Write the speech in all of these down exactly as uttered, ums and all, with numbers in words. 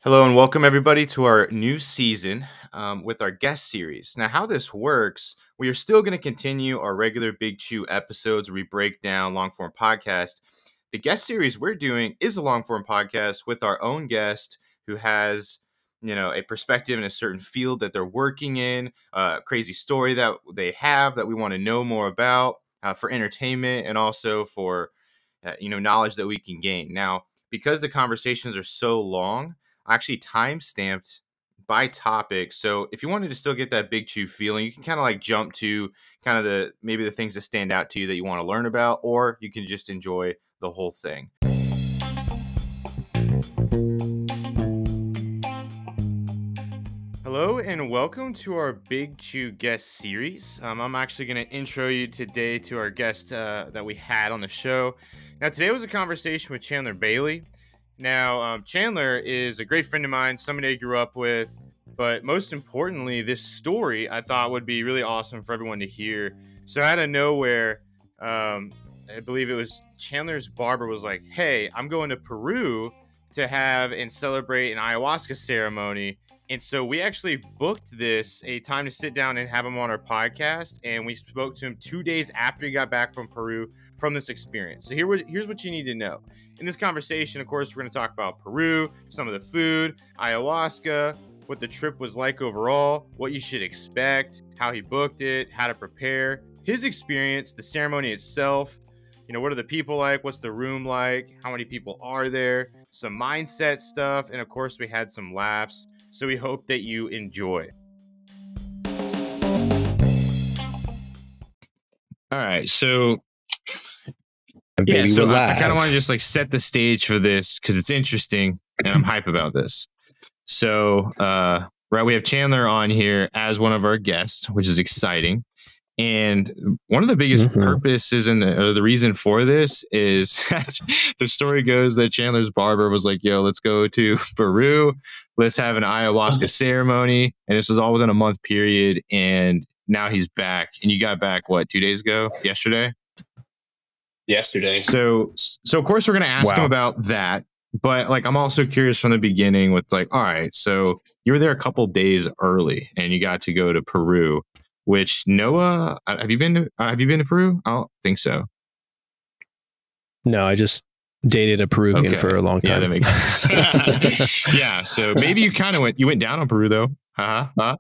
Hello and welcome everybody to our new season um, with our guest series. Now, how this works, we are still going to continue our regular Big Chew episodes where we break down long form podcast. The guest series we're doing is a long form podcast with our own guest who has, you know, a perspective in a certain field that they're working in, a crazy story that they have that we want to know more about uh, for entertainment and also for, uh, you know, knowledge that we can gain. Now, because the conversations are so long, actually time stamped by topic. So if you wanted to still get that Big Chew feeling, you can kind of like jump to kind of the maybe the things that stand out to you that you want to learn about, or you can just enjoy the whole thing. Hello and welcome to our Big Chew guest series. Um, I'm actually going to intro you today to our guest uh, that we had on the show. Now, today was a conversation with Chandler Bailey. Now, um, Chandler is a great friend of mine, somebody I grew up with, but most importantly, this story I thought would be really awesome for everyone to hear. So out of nowhere, um, I believe it was Chandler's barber was like, hey, I'm going to Peru to have and celebrate an ayahuasca ceremony. And so we actually booked this, a time to sit down and have him on our podcast. And we spoke to him two days after he got back from Peru from this experience. So here was, here's what you need to know. In this conversation, of course, we're going to talk about Peru, some of the food, ayahuasca, what the trip was like overall, what you should expect, how he booked it, how to prepare, his experience, the ceremony itself. You know, what are the people like? What's the room like? How many people are there? Some mindset stuff. And of course, we had some laughs. So we hope that you enjoy. All right. So, yeah, so I, I kind of want to just like set the stage for this because it's interesting and I'm hype about this. So, uh, right, we have Chandler on here as one of our guests, which is exciting. And one of the biggest mm-hmm. purposes and the, or the reason for this is the story goes that Chandler's barber was like, yo, let's go to Peru. Let's have an ayahuasca ceremony. And this was all within a month period. And now he's back. And you got back, what, two days ago? Yesterday? Yesterday. So, so of course, we're going to ask wow. him about that. But like, I'm also curious from the beginning with like, all right, so you were there a couple days early and you got to go to Peru. Which Noah, have you been to? Uh, have you been to Peru? I don't think so. No, I just dated a Peruvian okay. for a long time. Yeah, that makes sense. Yeah, so maybe you kind of went. You went down on Peru though. Uh huh.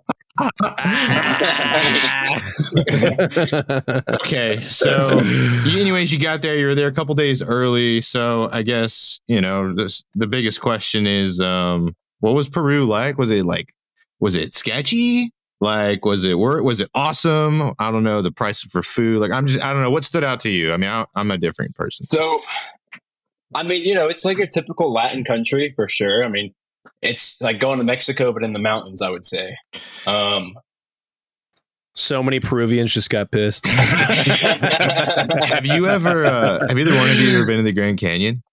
Okay, so anyways, you got there. You were there a couple days early. So I guess you know this, the biggest question is, um, what was Peru like? Was it like, was it sketchy? Like, was it work? Was it awesome? I don't know. The price for food. Like, I'm just, I don't know. What stood out to you? I mean, I, I'm a different person. So, I mean, you know, it's like a typical Latin country for sure. I mean, it's like going to Mexico, but in the mountains, I would say. Um, so many Peruvians just got pissed. Have you ever, uh, have either one of you ever been to the Grand Canyon?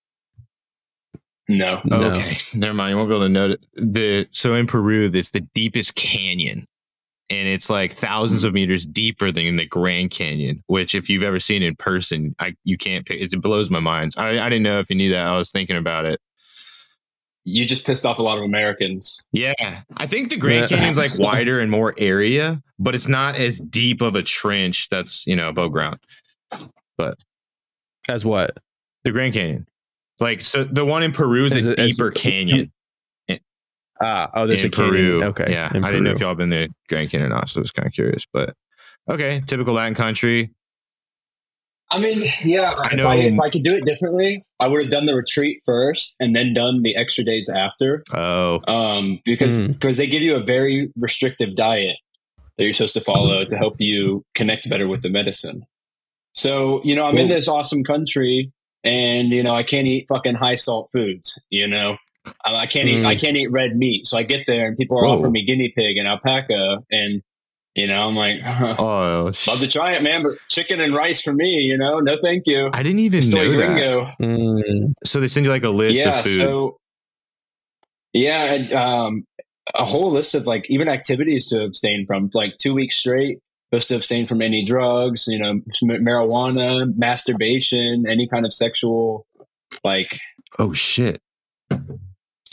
No. Oh, okay. No. Never mind. You won't be able to know it. The so in Peru, it's the deepest canyon, and it's like thousands of meters deeper than the Grand Canyon. Which, if you've ever seen it in person, I you can't. Pick, it blows my mind. I I didn't know if you knew that. I was thinking about it. You just pissed off a lot of Americans. Yeah, I think the Grand Canyon's like wider and more area, but it's not as deep of a trench that's you know above ground. But as what? The Grand Canyon. Like, so the one in Peru is, is a it, deeper is, canyon. Ah, oh, there's in a canyon. Peru. Okay. Yeah. I didn't know if y'all been there Grand Canyon or not, so I was kind of curious. But okay, typical Latin country. I mean, yeah, I know. If I, if I could do it differently, I would have done the retreat first and then done the extra days after. Oh. Um, because mm. because they give you a very restrictive diet that you're supposed to follow to help you connect better with the medicine. So, you know, I'm well, in this awesome country. And, you know, I can't eat fucking high salt foods, you know, I can't mm. eat, I can't eat red meat. So I get there and people are Whoa. offering me guinea pig and alpaca. And, you know, I'm like, oh, love to try it, man. But chicken and rice for me, you know, no, thank you. I didn't even Estoy know gringo. that. Mm. So they send you like a list yeah, of food. So, yeah. And, um, a whole list of like even activities to abstain from, like two weeks straight. Supposed to abstain from any drugs, you know, marijuana, masturbation, any kind of sexual, like. Oh shit!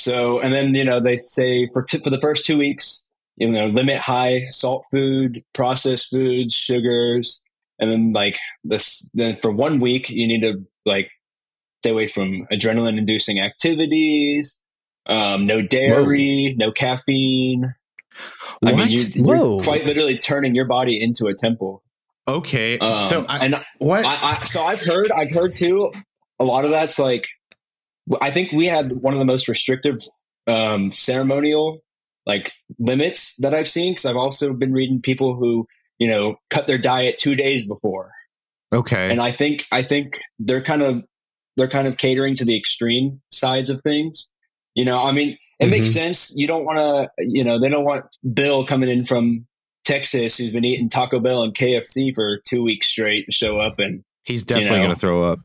So, and then, you know, they say for, t- for the first two weeks, you know, limit high salt food, processed foods, sugars. And then like this, then for one week, you need to like stay away from adrenaline inducing activities, um, no dairy, Whoa. no caffeine. What? I mean, you, you're quite literally turning your body into a temple. Okay. Um, so I, and what? I, I, so I've heard, I've heard too, a lot of that's like, I think we had one of the most restrictive um, ceremonial like limits that I've seen. Cause I've also been reading people who, you know, cut their diet two days before. Okay. And I think, I think they're kind of, they're kind of catering to the extreme sides of things. You know, I mean, it mm-hmm. makes sense. You don't want to, you know, they don't want Bill coming in from Texas who's been eating Taco Bell and K F C for two weeks straight to show up and he's definitely you know, going to throw up.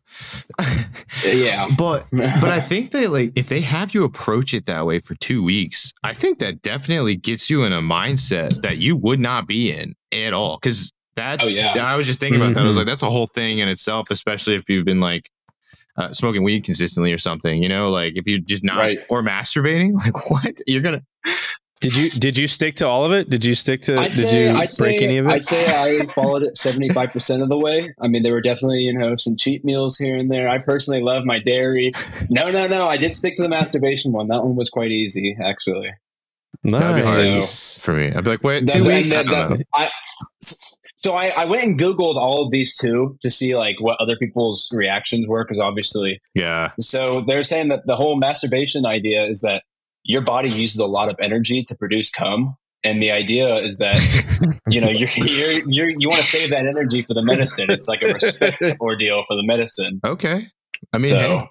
yeah. But but I think that like if they have you approach it that way for two weeks, I think that definitely gets you in a mindset that you would not be in at all. Cause that's, oh, yeah. I was just thinking mm-hmm. about that. I was like, that's a whole thing in itself, especially if you've been like uh, smoking weed consistently or something, you know, like if you just not, right. or masturbating, like what you're going to. Did you did you stick to all of it? Did you stick to? I'd did say, you I'd break say, any of it? I'd say I followed it seventy-five percent of the way. I mean, there were definitely you know some cheat meals here and there. I personally love my dairy. No, no, no. I did stick to the masturbation one. That one was quite easy, actually. Nice. That'd be hard so, for me. I'd be like, wait, two the, weeks. The, I don't the, know. I, so I, I went and Googled all of these too to see like what other people's reactions were because obviously, yeah. So they're saying that the whole masturbation idea is that your body uses a lot of energy to produce cum. And the idea is that, you know, you're, you're, you're, you want to save that energy for the medicine. It's like a respect ordeal for the medicine. Okay. I mean, so, hey.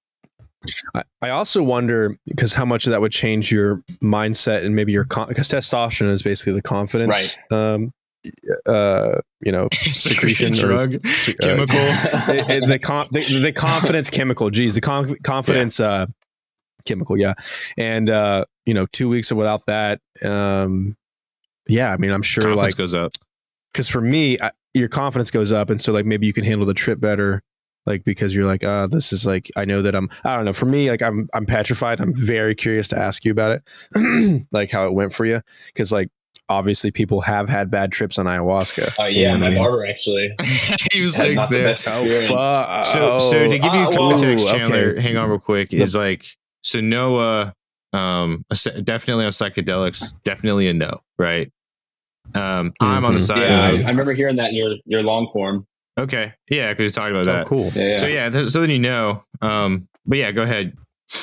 I, I also wonder because how much of that would change your mindset and maybe your, because testosterone is basically the confidence, right. um, uh, you know, secretion drug, or, chemical, uh, it, it, the, com- the, the confidence chemical. Geez, the con- confidence, yeah. uh, chemical. Yeah. And, uh, you know, two weeks without that. Um, yeah. I mean, I'm sure confidence like goes up because for me, I, your confidence goes up. And so like, maybe you can handle the trip better. Like, because you're like, uh, this is like, I know that I'm, I don't know. For me, like I'm, I'm petrified. I'm very curious to ask you about it. Like how it went for you. Cause like, obviously people have had bad trips on ayahuasca. Oh uh, yeah. My I mean? barber actually, he was like, not the best experience. Oh, so, so to give you uh, context, well, Chandler, okay. hang on real quick is like, so Noah, um, definitely on psychedelics, definitely a no, right? Um, mm-hmm. I'm on the side. Yeah, of, I, I remember hearing that in your your long form. Okay, yeah, because you're talking about oh, that. Cool. Yeah, yeah. So yeah, th- so then you know. Um, but yeah, go ahead.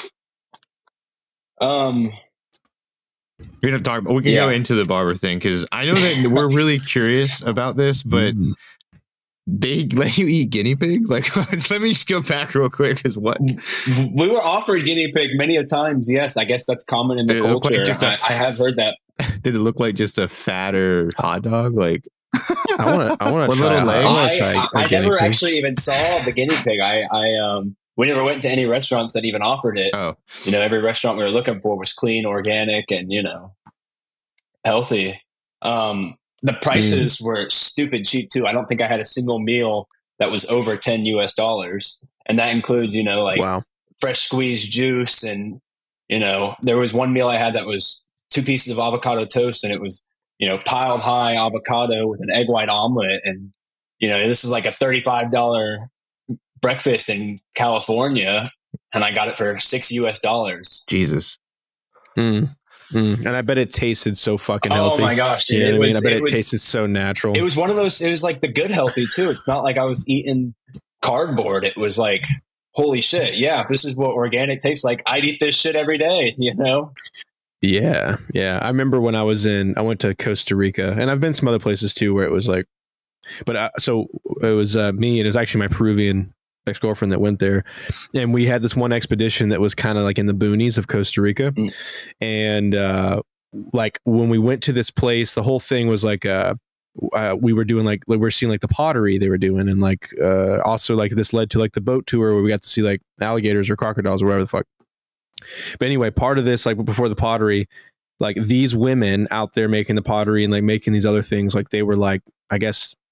Um, we can talk. We can yeah. go into the barber thing because I know that we're really curious about this, but. Mm-hmm. They let you eat guinea pigs? Like, let me just go back real quick. Because what we were offered guinea pig many a times. Yes, I guess that's common in the did culture. Like I, f- I have heard that. Did it look like just a fatter hot dog? Like, I want to. I want to try. I, I, try I, I never pig. actually even saw the guinea pig. I, I, um, we never went to any restaurants that even offered it. Oh, you know, every restaurant we were looking for was clean, organic, and you know, healthy. Um. The prices mm. were stupid cheap too. I don't think I had a single meal that was over ten U S dollars. And that includes, you know, like wow. fresh squeezed juice. And, you know, there was one meal I had that was two pieces of avocado toast and it was, you know, piled high avocado with an egg white omelet. And, you know, this is like a thirty-five dollars breakfast in California. And I got it for six U S dollars. Jesus. Mm. Mm. And I bet it tasted so fucking healthy. Oh my gosh, dude. You know it what was, I mean? I bet it, it, was, tasted so natural. It was one of those, it was like the good healthy too. It's not like I was eating cardboard. It was like, holy shit. Yeah. If this is what organic tastes like, I'd eat this shit every day, you know? Yeah. Yeah. I remember when I was in, I went to Costa Rica and I've been some other places too, where it was like, but I, so it was uh, me and it was actually my Peruvian ex-girlfriend that went there, and we had this one expedition that was kind of like in the boonies of Costa Rica. Mm. And uh like when we went to this place, the whole thing was like uh, uh we were doing like, like we we're seeing like the pottery they were doing, and like uh also like this led to like the boat tour where we got to see like alligators or crocodiles or whatever the fuck. But anyway, part of this, like before the pottery, like these women out there making the pottery and like making these other things, like they were like, I guess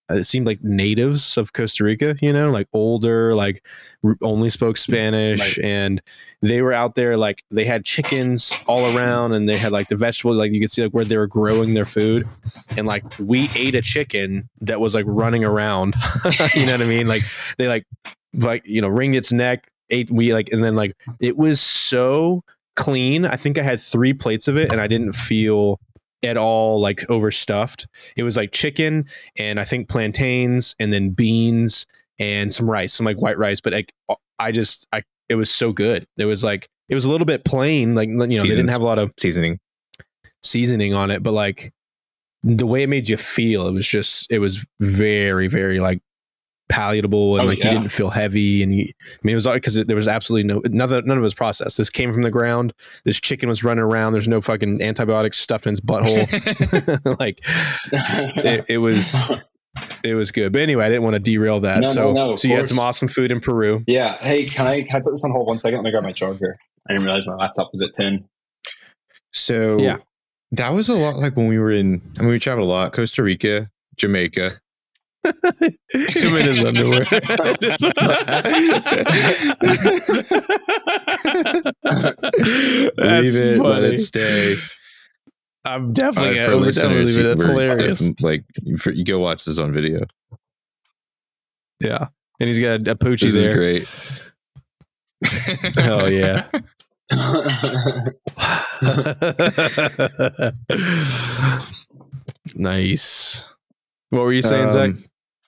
it seemed like natives of Costa Rica, you know, like older, like only spoke Spanish. Right. And they were out there, like they had chickens all around and they had like the vegetables, like you could see like where they were growing their food. And like we ate a chicken that was like running around, you know what I mean? Like they like, like, you know, wringed its neck, ate, we like, and then like, it was so clean. I think I had three plates of it and I didn't feel at all like overstuffed. It was like chicken and I think plantains and then beans and some rice, some like white rice. But like, I just, I, it was so good. It was like, it was a little bit plain, like, you know, Seasons. They didn't have a lot of seasoning, seasoning on it, but like the way it made you feel, it was just, it was very, very like palatable and oh, like yeah. You didn't feel heavy. And you, I mean, it was all because there was absolutely no, none of, none of it was processed. This came from the ground. This chicken was running around. There's no fucking antibiotics stuffed in its butthole. Like it, it was, it was good. But anyway, I didn't want to derail that. No, so, no, no, so you course. Had some awesome food in Peru. Yeah. Hey, can I, can I put this on hold one second? Let me grab my charger. I didn't realize my laptop was at ten. So yeah, that was a lot like when we were in, I mean, we traveled a lot, Costa Rica, Jamaica. Him in his underwear. That's Leave it, funny. Let it stay. I'm definitely uh, gonna definitely leave it. That's hilarious. Like for, you go watch this on video. Yeah, and he's got a, a poochie this there. Is great. Hell yeah. Nice. What were you saying, um, Zach?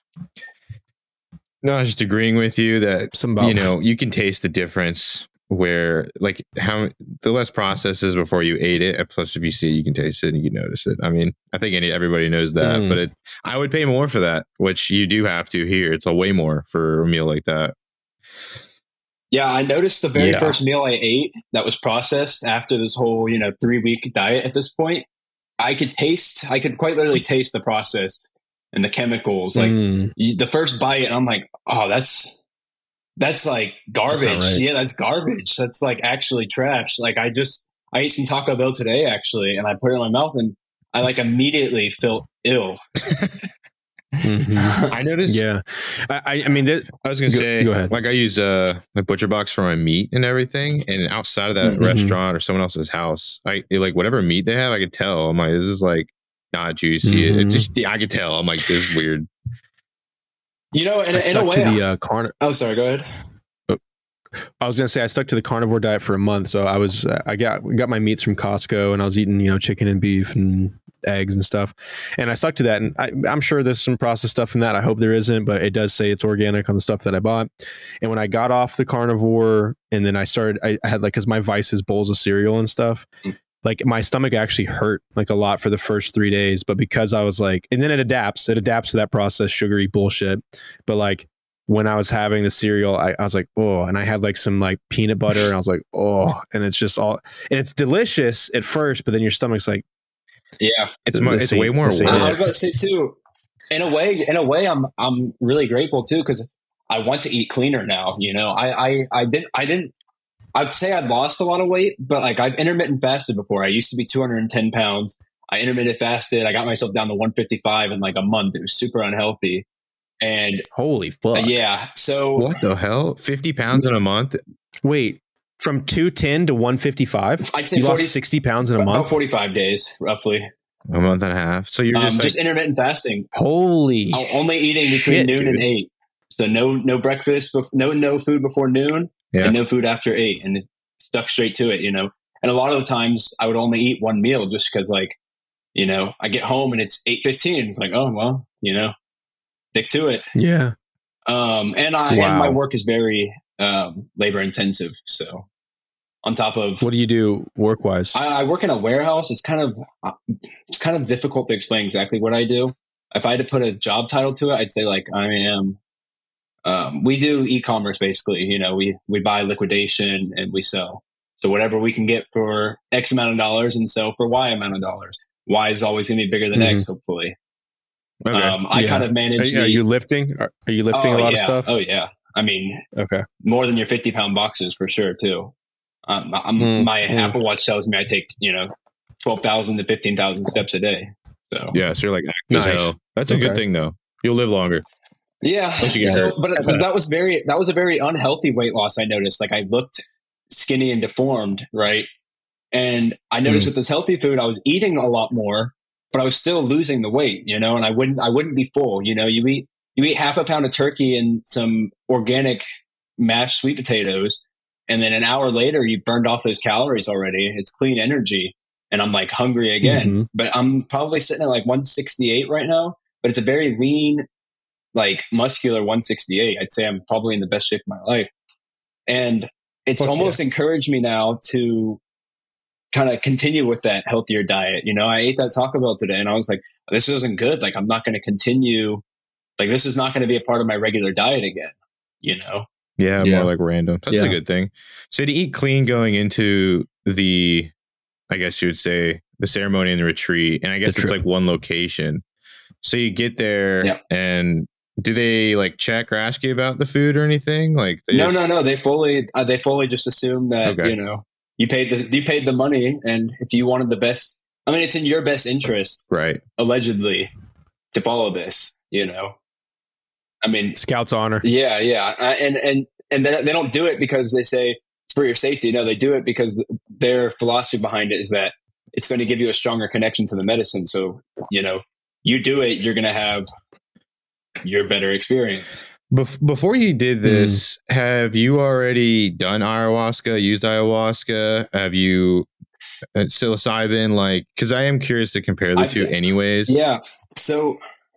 No, I was just agreeing with you that Some you know you can taste the difference where like how the less processes before you ate it. Plus, if you see it, you can taste it and you can notice it. I mean, I think any, everybody knows that, mm. but it, I would pay more for that, which you do have to here. It's a way more for a meal like that. Yeah, I noticed the very yeah. first meal I ate that was processed after this whole, you know, three week diet at this point, I could taste, I could quite literally taste the process and the chemicals. Like mm. you, the first bite, and I'm like, oh, that's, that's like garbage. That's right. Yeah, that's garbage. That's like actually trash. Like I just, I ate some Taco Bell today actually, and I put it in my mouth and I like immediately felt ill. Mm-hmm. I noticed. Yeah, I, I mean, that, I was gonna go, say, go ahead. Like I use uh my Butcher Box for my meat and everything, and outside of that mm-hmm. restaurant or someone else's house, I like whatever meat they have, I could tell. I'm like, this is like not juicy. Mm-hmm. It, it just I could tell. I'm like, this is weird. You know, in, I in stuck a way, to the uh, carn- Oh, sorry. Go ahead. I was gonna say I stuck to the carnivore diet for a month, so I was I got got my meats from Costco, and I was eating you know chicken and beef and eggs and stuff, and I stuck to that. And I, I'm sure there's some processed stuff in that. I hope there isn't, but it does say it's organic on the stuff that I bought. And when I got off the carnivore, and then I started, I, I had like because my vice is bowls of cereal and stuff. Like my stomach actually hurt like a lot for the first three days, but because I was like, and then it adapts, it adapts to that processed sugary bullshit. But like when I was having the cereal, I, I was like, oh, and I had like some like peanut butter, and I was like, oh, and it's just all, and it's delicious at first, but then your stomach's like, yeah, it's more, it's way more. I was about to say too, in a way, in a way, I'm I'm really grateful too because I want to eat cleaner now. You know, I I I did I didn't. I'd say I lost a lot of weight, but like I've intermittent fasted before. I used to be two hundred ten pounds. I intermittent fasted. I got myself down to one fifty-five in like a month. It was super unhealthy. And holy fuck. Uh, yeah. So what the hell? fifty pounds in a month? Wait, from two ten to one fifty-five? I'd say you forty, lost sixty pounds in a month? About forty-five days, roughly. A month and a half. So you're just, um, like, just intermittent fasting. Holy I'm only eating between shit, noon dude. and eight. So no no breakfast, no no food before noon, yeah. and no food after eight, and stuck straight to it, you know. And a lot of the times I would only eat one meal just because, like, you know, I get home and it's eight fifteen. It's like, oh well, you know, stick to it. Yeah. Um, and I wow. and my work is very um, labor intensive. So on top of what do you do work wise? I, I work in a warehouse. It's kind of it's kind of difficult to explain exactly what I do. If I had to put a job title to it, I'd say like I am. Um, we do e-commerce basically. You know, we we buy liquidation and we sell. So whatever we can get for X amount of dollars and sell for Y amount of dollars. Y is always going to be bigger than mm-hmm. X, hopefully. Okay. Um, I yeah. kind of manage. Are, the, are you lifting? Are, are you lifting oh, a lot yeah. of stuff? Oh yeah. I mean, okay, more than your fifty pound boxes for sure too. Um, I'm, mm, my mm. Apple Watch tells me I take you know twelve thousand to fifteen thousand steps a day. So yeah, so you're like nice. Hell. That's a okay. good thing though. You'll live longer. Yeah. Unless you get So, hurt. but, but that was very that was a very unhealthy weight loss. I noticed, like I looked skinny and deformed, right? And I noticed Mm. with this healthy food, I was eating a lot more, but I was still losing the weight, you know. And I wouldn't I wouldn't be full, you know. You eat you eat half a pound of turkey and some organic mashed sweet potatoes, and then an hour later, you burned off those calories already. It's clean energy, and I'm like hungry again. Mhm. But I'm probably sitting at like one sixty-eight right now. But it's a very lean, like muscular one sixty-eight. I'd say I'm probably in the best shape of my life. And it's Fuck almost encouraged me now to kind of continue with that healthier diet. You know, I ate that Taco Bell today and I was like, this wasn't good. Like, I'm not going to continue. Like, this is not going to be a part of my regular diet again, you know? Yeah, Yeah. more like random. That's Yeah. a good thing. So to eat clean going into the, I guess you would say, the ceremony and the retreat, and I guess The it's trip. like one location. So you get there, Yep. and do they like check or ask you about the food or anything? Like, they No, just- no, no. They fully, uh, they fully just assume that, Okay. you know, you paid the, you paid the money. And if you wanted the best, I mean, it's in your best interest, Right. allegedly, to follow this, you know? I mean, Scout's honor. yeah, yeah. Uh, and, and, and they, they don't do it because they say it's for your safety. No, they do it because th- their philosophy behind it is that it's going to give you a stronger connection to the medicine. So, you know, you do it, you're going to have your better experience. Bef- before you did this, have you already done ayahuasca, used ayahuasca? Have you uh, psilocybin? Like, because I am curious to compare the I've two d- anyways. Yeah. So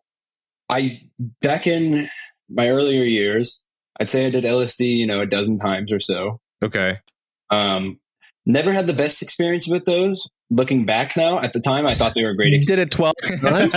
I, back in my earlier years, I'd say I did L S D, you know, a dozen times or so. Okay. Um, never had the best experience with those. Looking back now, at the time, I thought they were great. You Ex- did it twelve times?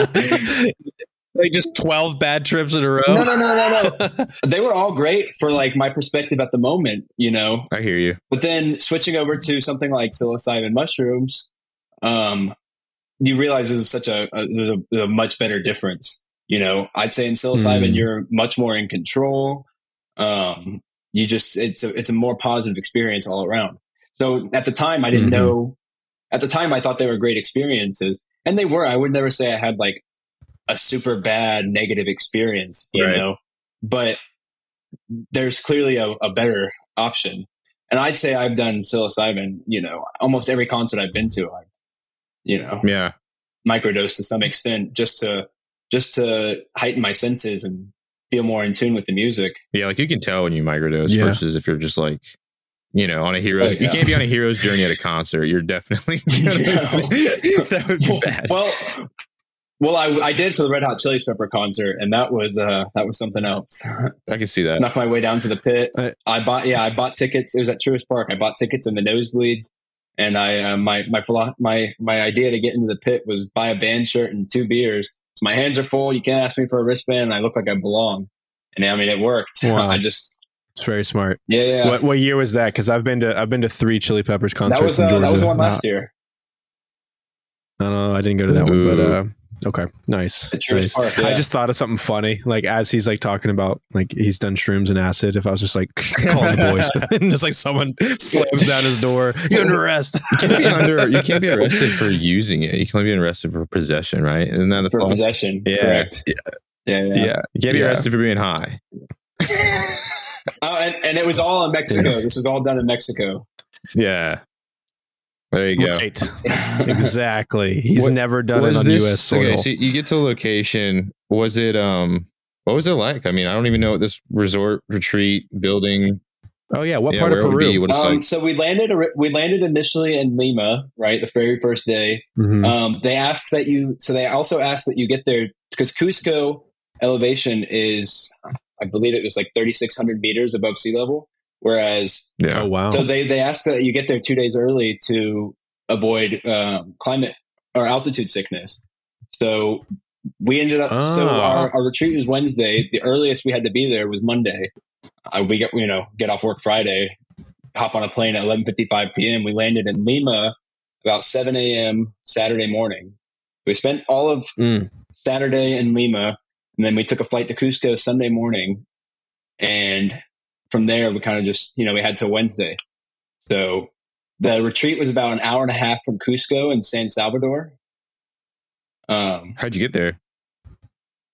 Like just twelve bad trips in a row? no, no, no, no, no. They were all great for like my perspective at the moment, you know. I hear you. But then switching over to something like psilocybin mushrooms, um, you realize there's such a, a there's a, a much better difference. You know, I'd say in psilocybin Mm. you're much more in control. Um, you just it's a it's a more positive experience all around. So at the time, I didn't Mhm. know. At the time, I thought they were great experiences, and they were. I would never say I had like a super bad negative experience, you Right. know. But there's clearly a, a better option. And I'd say I've done psilocybin, you know, almost every concert I've been to, I've, you know, Yeah. microdosed to some extent just to, just to heighten my senses and feel more in tune with the music. Yeah. Like you can tell when you microdose Yeah. versus if you're just like, you know, on a hero. Oh, You yeah. can't be on a hero's journey at a concert. You're definitely gonna, that would be bad. Well, well, I, I did for the Red Hot Chili Pepper concert, and that was uh, that was something else. I can see that. Snuck my way down to the pit. I- I bought, yeah, I bought tickets. It was at Truist Park. I bought tickets in the nosebleeds, and I uh, my my philo- my my idea to get into the pit was buy a band shirt and two beers. So my hands are full. You can't ask me for a wristband. And I look like I belong, and I mean it worked. Wow. I just It's very smart. yeah yeah. What what year was that? Because I've been to I've been to three Chili Peppers concerts that was in uh, Georgia. that was the one Uh, last year I don't know. I didn't go to that one, but Ooh. uh, okay, nice. at Truist nice. Park. I yeah. just thought of something funny, like as he's like talking about like he's done shrooms and acid. If I was just like calling the boys, and just like someone slams down his door, you're under arrest. You can't be under. You can't be arrested for using it. You can only be arrested for possession, right? Isn't that the for philosophy? possession. Yeah. Correct. Yeah. Yeah, yeah. Yeah, You can't be Yeah. arrested for being high. Oh, and, and it was all in Mexico. This was all done in Mexico. Yeah. There you go. Right. Exactly. He's What- never done Was it on this- U S soil. Okay, so you get to the location. Was it um? What was it like? I mean, I don't even know what this resort retreat building. oh yeah, what yeah, part of where it would be, Peru? what it's Um, like. so we landed. We landed initially in Lima, right? The very first day. Mhm. Um, they ask that you. So they also ask that you get there because Cusco elevation is, I believe it was like thirty-six hundred meters above sea level. Whereas, Yeah. Oh wow. so they they ask that you get there two days early to avoid um, climate or altitude sickness. So we ended up. So Ah. our, our retreat was Wednesday. The earliest we had to be there was Monday. Uh, we get you know get off work Friday, hop on a plane at eleven fifty-five p.m. We landed in Lima about seven a.m. Saturday morning. We spent all of Mm. Saturday in Lima, and then we took a flight to Cusco Sunday morning, and from there we kind of just you know we had till Wednesday. So the retreat was about an hour and a half from Cusco in San Salvador. Um, How'd you get there?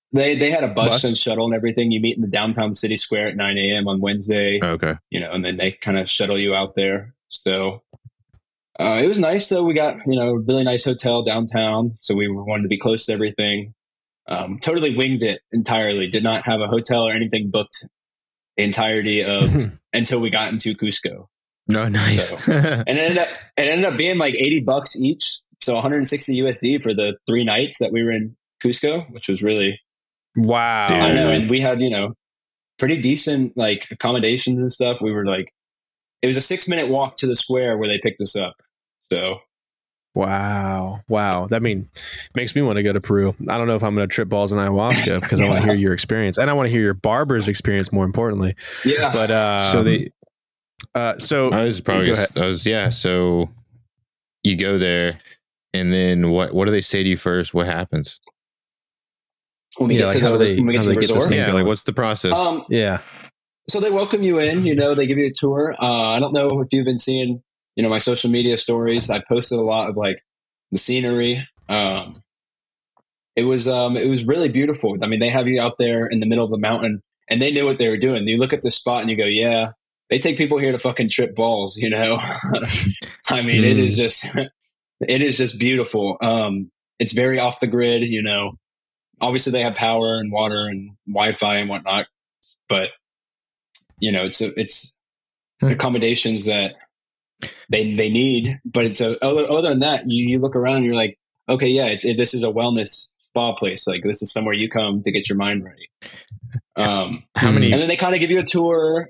They they had a bus, Bus? and shuttle and everything. You meet in the downtown city square at nine a.m. on Wednesday, Okay. you know, and then they kind of shuttle you out there. So uh, it was nice, though. We got, you know, a really nice hotel downtown. So we wanted to be close to everything. Um, totally winged it entirely. Did not have a hotel or anything booked the entirety of until we got into Cusco. No, nice. So, and it ended up it ended up being like eighty bucks each, so one hundred sixty U S D for the three nights that we were in Cusco, which was really Wow. Dude. I know. And we had, you know, pretty decent like accommodations and stuff. We were like, it was a six minute walk to the square where they picked us up. So Wow. Wow. That mean makes me want to go to Peru. I don't know if I'm going to trip balls in ayahuasca because I want to hear your experience, and I want to hear your barber's experience more importantly. yeah. But uh, So they, uh, so I was probably, go gonna- ahead. I was, yeah. So you go there, and then what? What do they say to you first? What happens? when we yeah, get like to how the do they- when we get how to do the they get this resort. thing Yeah, going? like what's the process? Um, yeah. so they welcome you in, you know, they give you a tour. Uh, I don't know if you've been seeing, you know, my social media stories. I posted a lot of like the scenery. Um, it was, um, it was really beautiful. I mean, they have you out there in the middle of the mountain, and they knew what they were doing. You look at this spot and you go, yeah, they take people here to fucking trip balls, you know? I mean, it is just, it is just beautiful. Um, it's very off the grid, you know, obviously they have power and water and Wi-Fi and whatnot, but you know, it's, a, it's Hmm. accommodations that they, they need, but it's a, other, other than that, you, you look around and you're like, okay, yeah, it's, it, this is a wellness spa place. Like this is somewhere you come to get your mind right. Um, How many? and then they kind of give you a tour.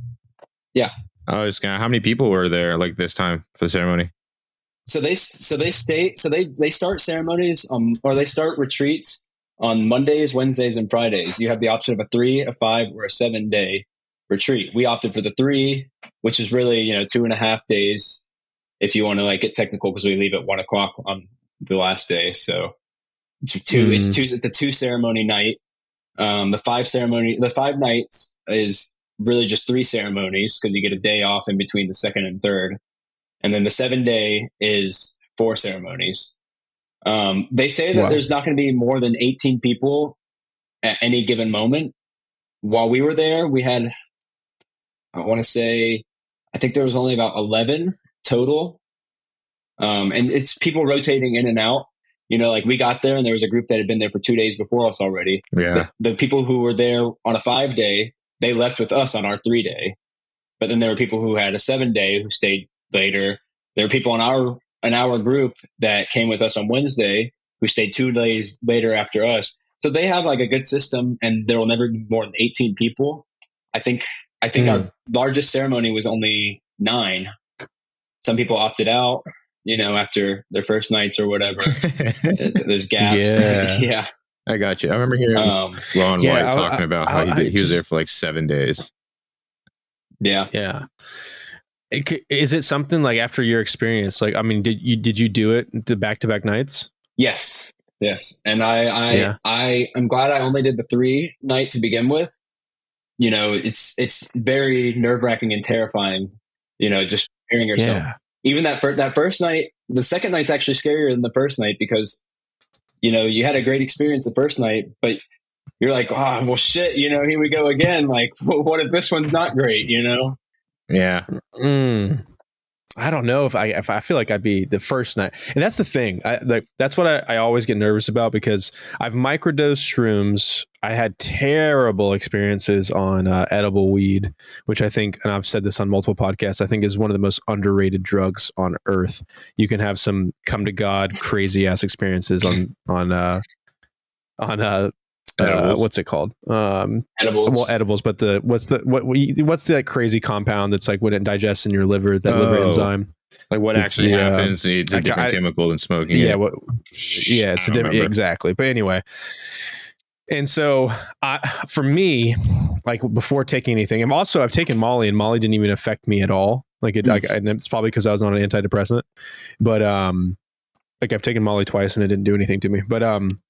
I was gonna. How many people were there like this time for the ceremony? So they, so they stay, so they, they start ceremonies, um, or they start retreats on Mondays, Wednesdays, and Fridays. You have the option of a three, a five, or a seven day retreat. We opted for the three, which is really, you know, two and a half days if you want to like get technical, because we leave at one o'clock on the last day. So it's two, Mm. it's two, it's a two ceremony night. Um, the five ceremony, the five nights is really just three ceremonies because you get a day off in between the second and third. And then the seven day is four ceremonies. Um, they say that Wow. there's not going to be more than eighteen people at any given moment. While we were there, we had, I want to say, I think there was only about eleven total. Um, and it's people rotating in and out. You know, like we got there and there was a group that had been there for two days before us already. Yeah. The, the people who were there on a five day, they left with us on our three day. But then there were people who had a seven day who stayed later. There were people in our in our group that came with us on Wednesday who stayed two days later after us. So they have like a good system, and there will never be more than eighteen people. I think I think Mm. our largest ceremony was only nine. Some people opted out, you know, after their first nights or whatever. There's gaps. Yeah. yeah. I got you. I remember hearing Um, Ron Yeah, White I- talking I- about I- how he, I did, he was just- there for like seven days. yeah. Yeah. It c- Is it something like after your experience? Like, I mean, did you did you do it to back to back nights? Yes. Yes. And I, I, Yeah. I, I'm glad I only did the three night to begin with. You know, it's, it's very nerve wracking and terrifying, you know, just preparing yourself. Yeah. Even that, fir- that first night, the second night's actually scarier than the first night because, you know, you had a great experience the first night, but you're like, oh, well, shit, you know, here we go again. Like, what if this one's not great, you know? Yeah. Mm. I don't know if I if I feel like I'd be the first night, and that's the thing. I like that's what I, I always get nervous about because I've microdosed shrooms. I had terrible experiences on uh, edible weed, which I think, and I've said this on multiple podcasts, I think is one of the most underrated drugs on earth. You can have some come to God crazy ass experiences on on uh, on uh, uh, Edibles. what's it called? Um, Edibles. well, edibles, but the what's the what we what's the like, crazy compound that's like when it digests in your liver, that liver Oh. enzyme? Like what It's actually the, uh, happens? It's a I- different I- chemical than smoking. Yeah, it. what? Yeah, it's I a don't different remember. exactly. But anyway, and so I, for me, like before taking anything, and also I've taken Molly, and Molly didn't even affect me at all. Like it, Mm. like, and it's probably because I was on an antidepressant. But um, like I've taken Molly twice, and it didn't do anything to me. But um.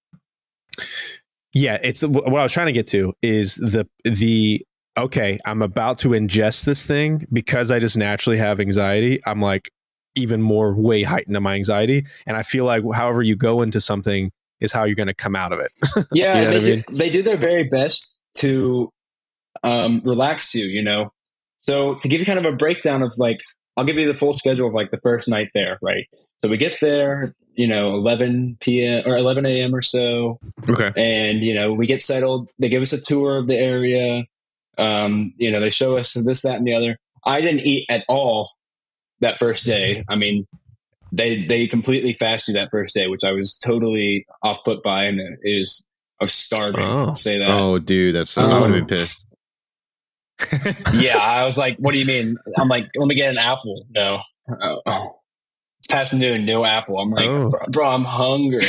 Yeah, it's what I was trying to get to is the the okay, I'm about to ingest this thing because I just naturally have anxiety. I'm like even more way heightened in my anxiety, and I feel like however you go into something, is how you're going to come out of it. Yeah, You know they, what I mean? do, they do their very best to um, relax you, you know. So to give you kind of a breakdown of like, I'll give you the full schedule of like the first night there, right? So we get there, you know, eleven p.m. or eleven a.m. or so. Okay. And, you know, we get settled. They give us a tour of the area. Um, you know, they show us this, that, and the other. I didn't eat at all that first day. I mean, they they completely fasted that first day, which I was totally off put by, and it was I was starving. Oh. I'll say that. Oh, dude, that's so, I would have been pissed. Yeah, I was like, "What do you mean?" I'm like, "Let me get an apple." No, oh, oh. It's past noon, no apple. I'm like, Oh. bro, bro, I'm hungry.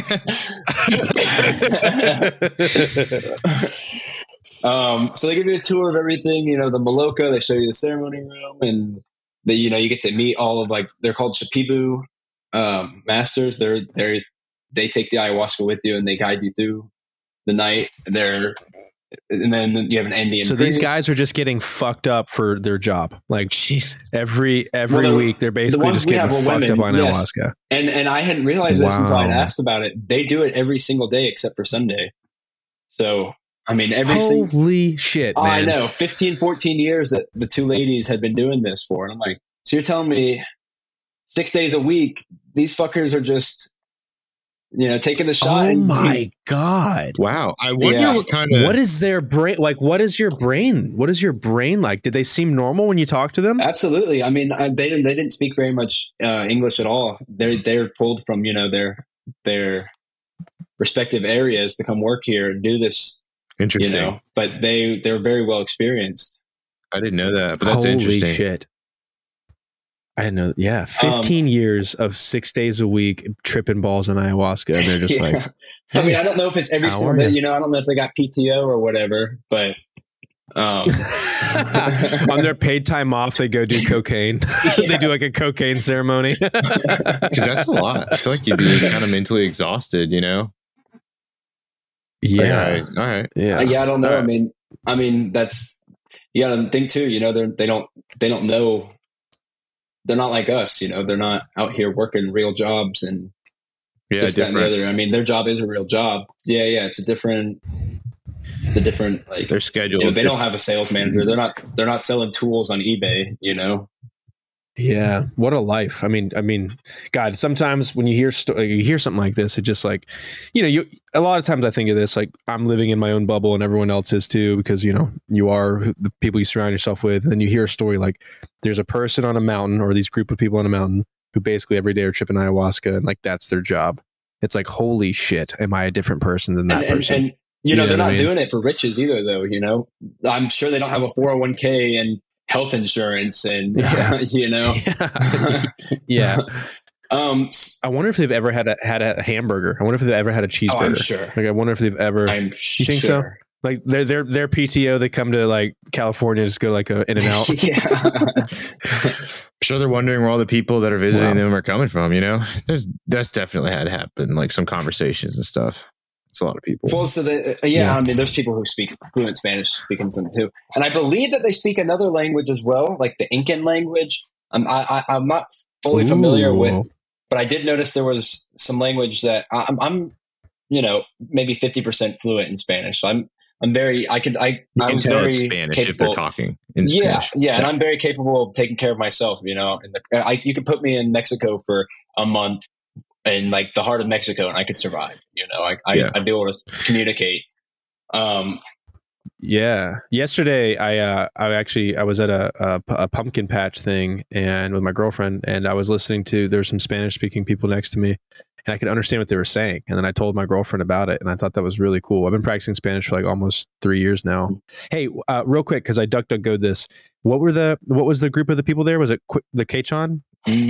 Like, um, so they give you a tour of everything. You know, the Maloka. They show you the ceremony room, and the, you know, you get to meet all of like they're called Shipibo um, masters. They're they they take the ayahuasca with you, and they guide you through the night. They're and then you have an Indian. So priest. these guys are just getting fucked up for their job. Like, Jeez. every every Well, the- week, they're basically ones just we getting have are fucked women, up on yes. ayahuasca. And and I hadn't realized this until I'd Wow. asked about it. They do it every single day except for Sunday. So, I mean, every single... Holy shit, Oh, I man. know. fifteen, fourteen years that the two ladies had been doing this for. And I'm like, so you're telling me six days a week, these fuckers are just, you know, taking the shot? Oh and, my God. Wow. I wonder Yeah. what kind of. What is their brain like? What is your brain? What is your brain like? Did they seem normal when you talk to them? Absolutely. I mean, I, they didn't. They didn't speak very much uh, English at all. They're they're pulled from you know their their respective areas to come work here and do this. You Interesting. know, but they they're very well experienced. I didn't know that, but that's Holy interesting. shit. I didn't know. Yeah. fifteen Um, years years of six days a week tripping balls on ayahuasca. And they're just Yeah. like, I mean, I don't know if it's every how single are day. ya? You know, I don't know if they got P T O or whatever, but um, on their paid time off, they go do cocaine. Yeah. They do like a cocaine ceremony. Because that's a lot. I feel like you'd be kind of mentally exhausted, you know? yeah. Like, all right. All right. Yeah. Uh, yeah, I don't know. I Alright. mean, I mean, that's you got to think too. You know, they they don't they don't know. They're not like us. You know, they're not out here working real jobs and Yeah, this, that, and the different. other. I mean, their job is a real job. Yeah, yeah, it's a different. It's a different like. Their schedule. You know, they don't have a sales manager. They're not. They're not selling tools on eBay. You know. Yeah, what a life. I mean, I mean, God, sometimes when you hear sto- you hear something like this, it just like, you know, you a lot of times I think of this like I'm living in my own bubble and everyone else is too, because you know you are who- the people you surround yourself with, and then you hear a story like there's a person on a mountain or these group of people on a mountain who basically every day are tripping ayahuasca and like that's their job. It's like, holy shit, am I a different person than that and, and, person? and you know, You know they're what not I mean? doing it for riches either, though. You know, I'm sure they don't have a four oh one k and health insurance, and Yeah. you know, yeah. um, I wonder if they've ever had a had a hamburger. I wonder if they've ever had a oh, cheeseburger. I'm sure. Like I wonder if they've ever. I'm You sure. think so? Like their their their P T O, they come to like California, just go like a In and Out. Yeah. I'm sure they're wondering where all the people that are visiting Wow. them are coming from, you know? There's that's definitely had happen, like some conversations and stuff. It's a lot of people. Well, so the, uh, yeah, Yeah. I mean, there's people who speak fluent Spanish speaking them too, and I believe that they speak another language as well, like the Incan language. I'm I, I, I'm not fully familiar Ooh. with, but I did notice there was some language that I, I'm, I'm, you know, maybe fifty percent fluent in Spanish. So I'm, I'm very, I could, I, You I can was tell very it's Spanish if they're capable. talking in Yeah, Spanish. yeah, and I'm very capable of taking care of myself. You know, and the, I, you could put me in Mexico for a month in like the heart of Mexico, and I could survive. You know, I, I, Yeah. I'd be able to communicate. Um, Yeah. Yesterday, I uh, I actually I was at a, a a pumpkin patch thing and with my girlfriend, and I was listening to there were some Spanish speaking people next to me, and I could understand what they were saying. And then I told my girlfriend about it, and I thought that was really cool. I've been practicing Spanish for like almost three years now. Hey, uh, real quick, because I duck duck go this. What were the what was the group of the people there? Was it Qu- the Quechon?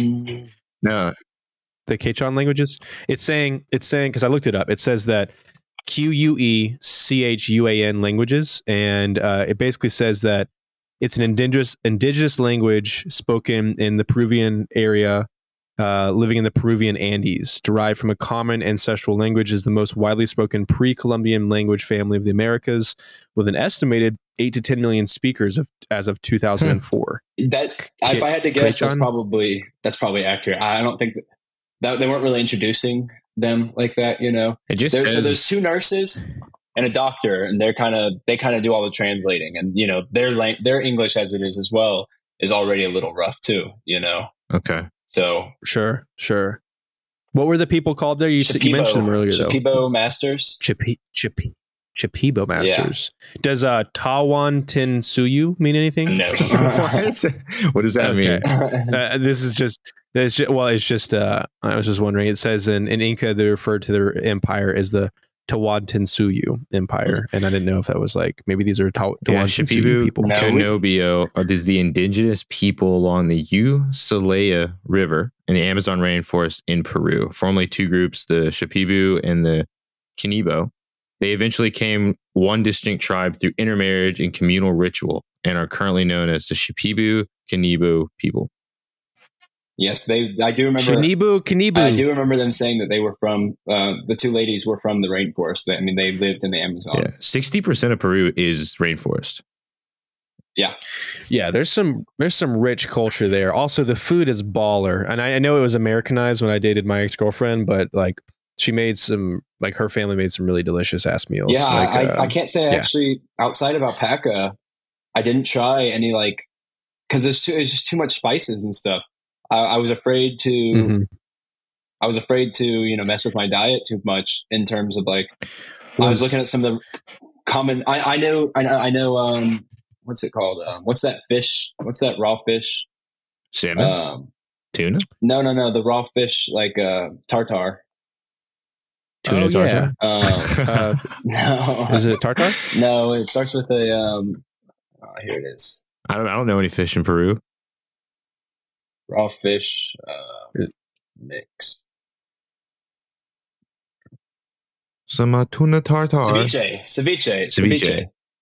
No. The Quechon languages? It's saying it's saying because I looked it up. It says that Q U E C H U A N languages, and uh, it basically says that it's an indigenous indigenous language spoken in the Peruvian area, uh, living in the Peruvian Andes, derived from a common ancestral language, is the most widely spoken pre-Columbian language family of the Americas, with an estimated eight to ten million speakers of, as of two thousand four. That if I had to guess, that's Quechon? probably that's probably accurate. I don't think that, that they weren't really introducing them like that, you know. It just There's, says, so there's two nurses and a doctor, and they're kind of they kind of do all the translating, and you know their lang- their English as it is as well is already a little rough too, you know. okay. So Sure, sure. What were the people called there? You, s- you Shipibo, mentioned them earlier, though. Shipibo Masters. Chipi, Chipi, Chipibo Masters. Does uh, Tawan Tin Suyu mean anything? No. what? What does that Okay. mean? Uh, this is just, it's just, well, it's just, uh, I was just wondering. It says in, in Inca, they refer to their empire as the Tawantinsuyu Empire. And I didn't know if that was like, maybe these are Ta- Yeah, Tawantinsuyu Shipibo people. No. Canobio are these the indigenous people along the Usalaya River in the Amazon rainforest in Peru. Formerly two groups, the Shipibo and the Canibo. They eventually became one distinct tribe through intermarriage and communal ritual and are currently known as the Shipibo Canibo people. Yes, they. I do remember. Shinibu, Kanibu. I do remember them saying that they were from uh, the two ladies were from the rainforest. I mean, they lived in the Amazon. Yeah, sixty percent of Peru is rainforest. Yeah, there's some there's some rich culture there. Also, the food is baller, and I, I know it was Americanized when I dated my ex girlfriend, but like she made some like her family made some really delicious ass meals. Yeah, like, I, uh, I can't say I yeah. actually outside of alpaca, I didn't try any like because there's too it's just too much spices and stuff. I, I was afraid to. mhm. I was afraid to you know mess with my diet too much in terms of like I was Was- looking at some of the common. I, I know I know I know um what's it called? Um, what's that fish? What's that raw fish? Salmon, Um, tuna, no, no, no. The raw fish like uh, tartar. tuna Oh, tartar. yeah. Um, Uh, no, is it tartar? no. It starts with a. Um, oh, here it is. I don't. I don't know any fish in Peru. Raw fish uh, mix. Some uh, tuna tartar. Ceviche, ceviche, Ceviche. ceviche.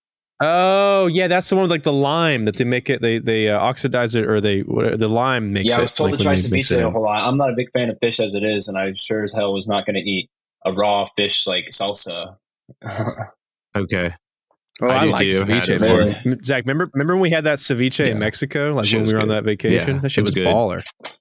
Oh yeah, that's the one with like the lime that they make it. They they uh, oxidize it or they what, the lime makes Yeah, it. I was told like, to try when they mix it ceviche a in. whole lot. I'm not a big fan of fish as it is, and I sure as hell was not going to eat a raw fish like salsa. Okay. Oh, I I, do like too. Had ceviche. it before. Man. M- Zach, remember remember when we had that ceviche Yeah. in Mexico, like Shit when was we were on good. that vacation? Yeah, that shit it was was good. baller.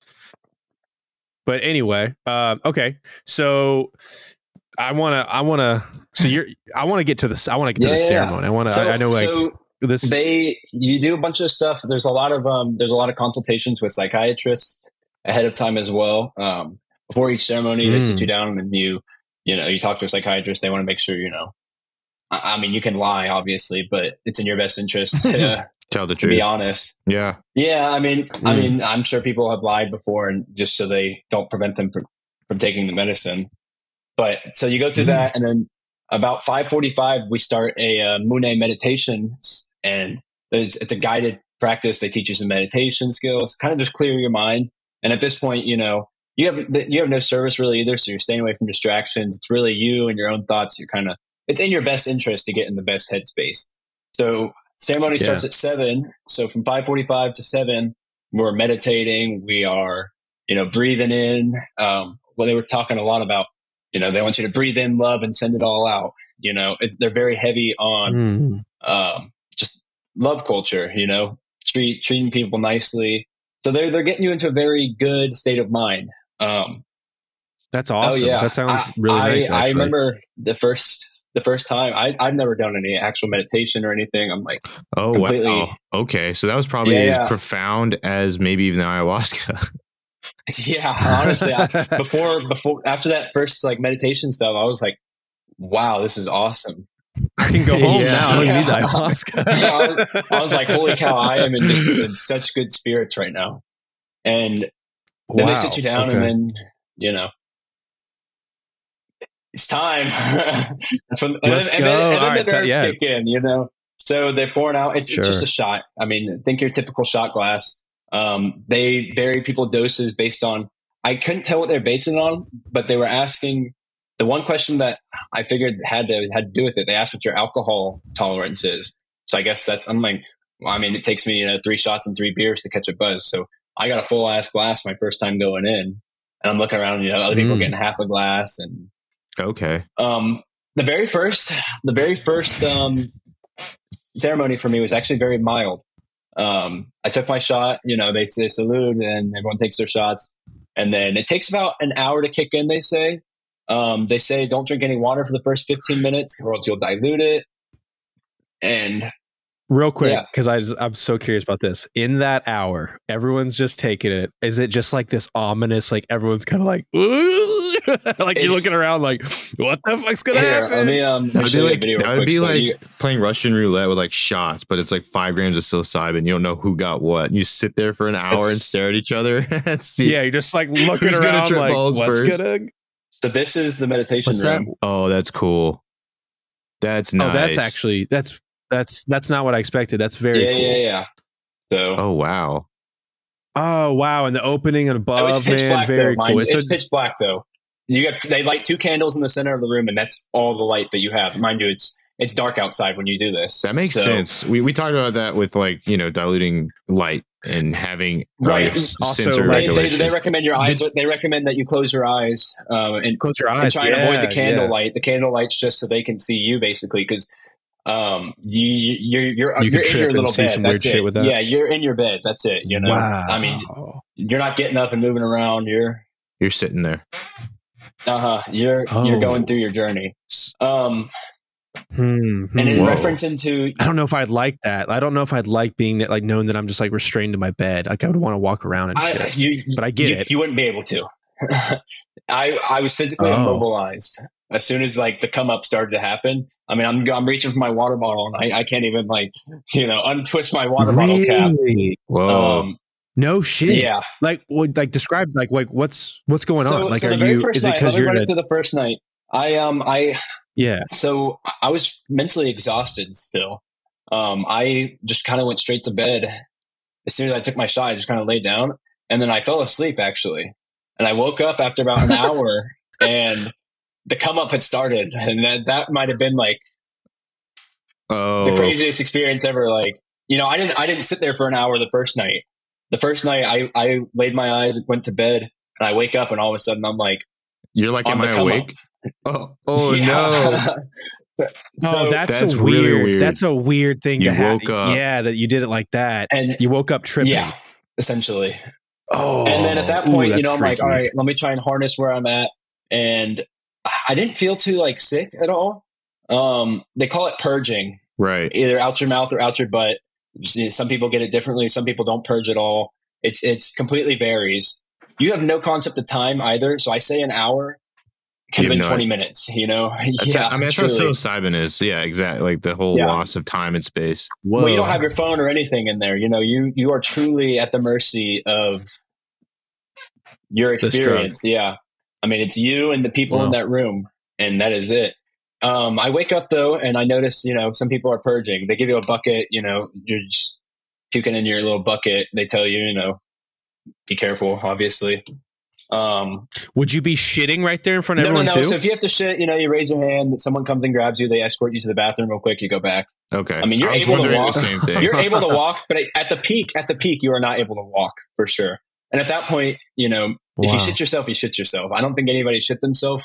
But anyway, uh, okay, so I want to, I want to, so you're, I want to get to this. I want to get to Yeah, the yeah, yeah. ceremony. I want to. So, I, I know, like so this. they you do a bunch of stuff. There's a lot of um, there's a lot of consultations with psychiatrists ahead of time as well. Um, before each ceremony, they sit Mm. you down and then you you know you talk to a psychiatrist. They want to make sure you know. I, I mean, you can lie, obviously, but it's in your best interest to, Tell the to be truth. honest. Yeah. Yeah, I mean, I Mm. mean, I'm sure people have lied before, and just so they don't prevent them from, from taking the medicine. But so you go through Mm. that, and then about five forty-five, we start a uh, Mune meditation, and there's it's a guided practice. They teach you some meditation skills, kind of just clear your mind. And at this point, you know, you have you have no service really either, so you're staying away from distractions. It's really you and your own thoughts. You're kind of it's in your best interest to get in the best headspace. So ceremony starts Yeah. at seven. So from five forty-five to seven, we're meditating. We are, you know, breathing in. Um, well, they were talking a lot about, you know, they want you to breathe in love and send it all out. You know, it's they're very heavy on Mm. um, just love culture. You know, treat treating people nicely. So they're they're getting you into a very good state of mind. Um, That's awesome. Oh yeah, That sounds I, really I, nice. I Actually, remember the first the first time I I've never done any actual meditation or anything. I'm like, Oh, Completely. wow. Okay. So that was probably Yeah, as yeah. profound as maybe even the ayahuasca. yeah, honestly, I, before before after that first like meditation stuff, I was like, wow, this is awesome. I can go home Yeah. now. I don't Yeah. need the ayahuasca. I, was, I was like, holy cow, I am in just in such good spirits right now. And then Wow. they sit you down, Okay. and then you know. It's time. That's when, and Let's then, and go. then, and then All right, the nerves t- yeah. kick in, you know. So they're pouring out. It's, Sure. it's just a shot. I mean, think your typical shot glass. Um, they vary people doses based on. I couldn't tell what they're basing it on, but they were asking. The one question that I figured had to had to do with it. They asked what your alcohol tolerance is. So I guess that's. I'm like, well, I mean, it takes me you know three shots and three beers to catch a buzz. So I got a full ass glass my first time going in, and I'm looking around. You know, other people Mm. getting half a glass and. Okay. Um, the very first, the very first um, ceremony for me was actually very mild. Um, I took my shot. You know, they say salute, and everyone takes their shots, and then it takes about an hour to kick in. They say, Um, they say don't drink any water for the first fifteen minutes or else you'll dilute it. And real quick, Yeah. because I just, I'm so curious about this. In that hour, everyone's just taking it. Is it just like this ominous, like everyone's kind of like, "Ooh," like you're It's- looking around like, what the fuck's gonna here, happen? let me um, That would show be you a like, video real that would quick. be So like you- playing Russian roulette with like shots, but it's like five grams of psilocybin. You don't know who got what. You sit there for an hour and It's- stare at each other and see. yeah, you're just like looking Who's gonna around trip like, balls what's first? gonna? so this is the meditation What's that? room. Oh, that's cool. That's nice. Oh, that's actually that's that's that's not what I expected. That's very Yeah, cool. yeah, yeah. So Oh wow. Oh wow, and the opening and oh, above, it's pitch man, black very though. cool. Mind, It's it's so- pitch black though. You have they light two candles in the center of the room, and that's all the light that you have. Mind you, it's it's dark outside when you do this. That makes So- sense. We we talked about that with like, you know, diluting light and having uh, Right. your s- Also, sensor like, They, they, regulation. they recommend your eyes. They recommend that you close your eyes um, and, Close your and eyes. try and yeah, avoid the candle yeah. light. The candle light's just so they can see you, basically, because um, you you're you're, You you're could in trip your and little see bed. some That's weird it. shit with that. Yeah, you're in your bed. That's it. You know. Wow. I mean, you're not getting up and moving around. You're You're sitting there. uh huh. You're Oh. you're going through your journey. Um, Hmm, and in hmm. Whoa. reference into I don't know if I'd like that. I don't know if I'd like being like knowing that I'm just like restrained to my bed. Like I would want to walk around and I, shit. you, But I get you, it. You wouldn't be able to. I I was physically Oh. immobilized as soon as like the come up started to happen. I mean, I'm I'm reaching for my water bottle and I, I can't even like you know untwist my water bottle cap. Really? Whoa. Um, No shit. yeah. Like, what, like describe like like what's what's going So, on? Like, so are the very you? first Is it night, let because me you're run in it a, through the first night. I um I yeah? so I was mentally exhausted still. Um, I just kind of went straight to bed as soon as I took my shot. I just kind of laid down and then I fell asleep actually, and I woke up after about an hour and the come up had started, and that that might have been like Oh. the craziest experience ever. Like you know, I didn't I didn't sit there for an hour the first night. The first night I I laid my eyes and went to bed, and I wake up and all of a sudden I'm like, You're like, on am the I come awake? Oh, oh no. Yeah. Oh, So- that's, that's a really weird, weird. That's a weird thing You to have. woke up. Yeah, that you did it like that. and You woke up tripping. yeah, essentially. Oh, And then at that ooh, point, you that's know, I'm like, freaky. all right, let me try and harness where I'm at. And I didn't feel too like sick at all. Um, they call it purging, Right. either out your mouth or out your butt. Some people get it differently. Some people don't purge at all. It's it's completely varies. You have no concept of time either. So I say an hour could You have have been no twenty minutes. You know, That's yeah. I mean, that's truly. what psilocybin is. Yeah, exactly. Like the whole Yeah. loss of time and space. Whoa. Well, you don't have your phone or anything in there. You know, you you are truly at the mercy of your This drug. experience. Yeah, I mean, it's you and the people in Wow. that room, and that is it. Um, I wake up though, and I notice, you know, some people are purging. They give you a bucket. You know, you're just puking in your little bucket. They tell you, you know, be careful. Obviously. Um, Would you be shitting right there in front of no, no, everyone no. too? So if you have to shit, you know, you raise your hand. Someone comes and grabs you. They escort you to the bathroom real quick. You go back. Okay. I mean, you're was able to wondering walk. the same thing. You're able to walk, but at the peak, at the peak, you are not able to walk for sure. And at that point, you know, if you Wow. shit yourself, you shit yourself. I don't think anybody shit themselves,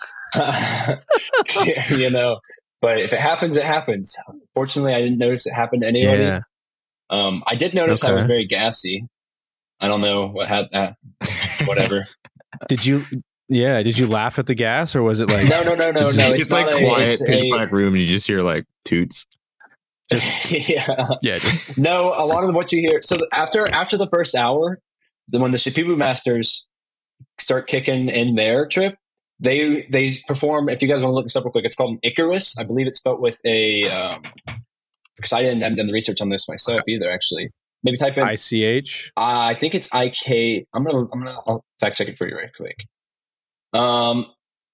you know. But if it happens, it happens. Fortunately, I didn't notice it happen to anybody. Yeah. Um, I did notice I was Okay. very gassy. I don't know what had that. Whatever. Did you? Yeah. Did you laugh at the gas or was it like? No, no, no, no, no. it's It's, just not like a, quiet, it's pitch a- black room, and you just hear like toots. yeah. Yeah. Just, No, a lot of what you hear. So after after the first hour, then when the Shipibu Masters start kicking in their trip, they they perform. If you guys want to look this up real quick, it's called an Icarus. I believe it's spelled with a. Um, because I didn't haven't done the research on this myself either. Actually, maybe type in. I C H. I think it's I K. I'm gonna I'm gonna I'll fact check it for you right quick. Um,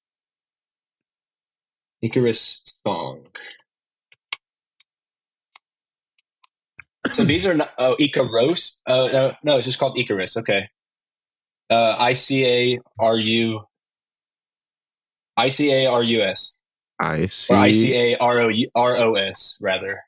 Icarus song. So these are not, oh, Icarus. Oh, no, no, it's just called Icarus. Okay. Uh, I C A R U. I C A R U S. I C Or I C A R O U R O S, rather.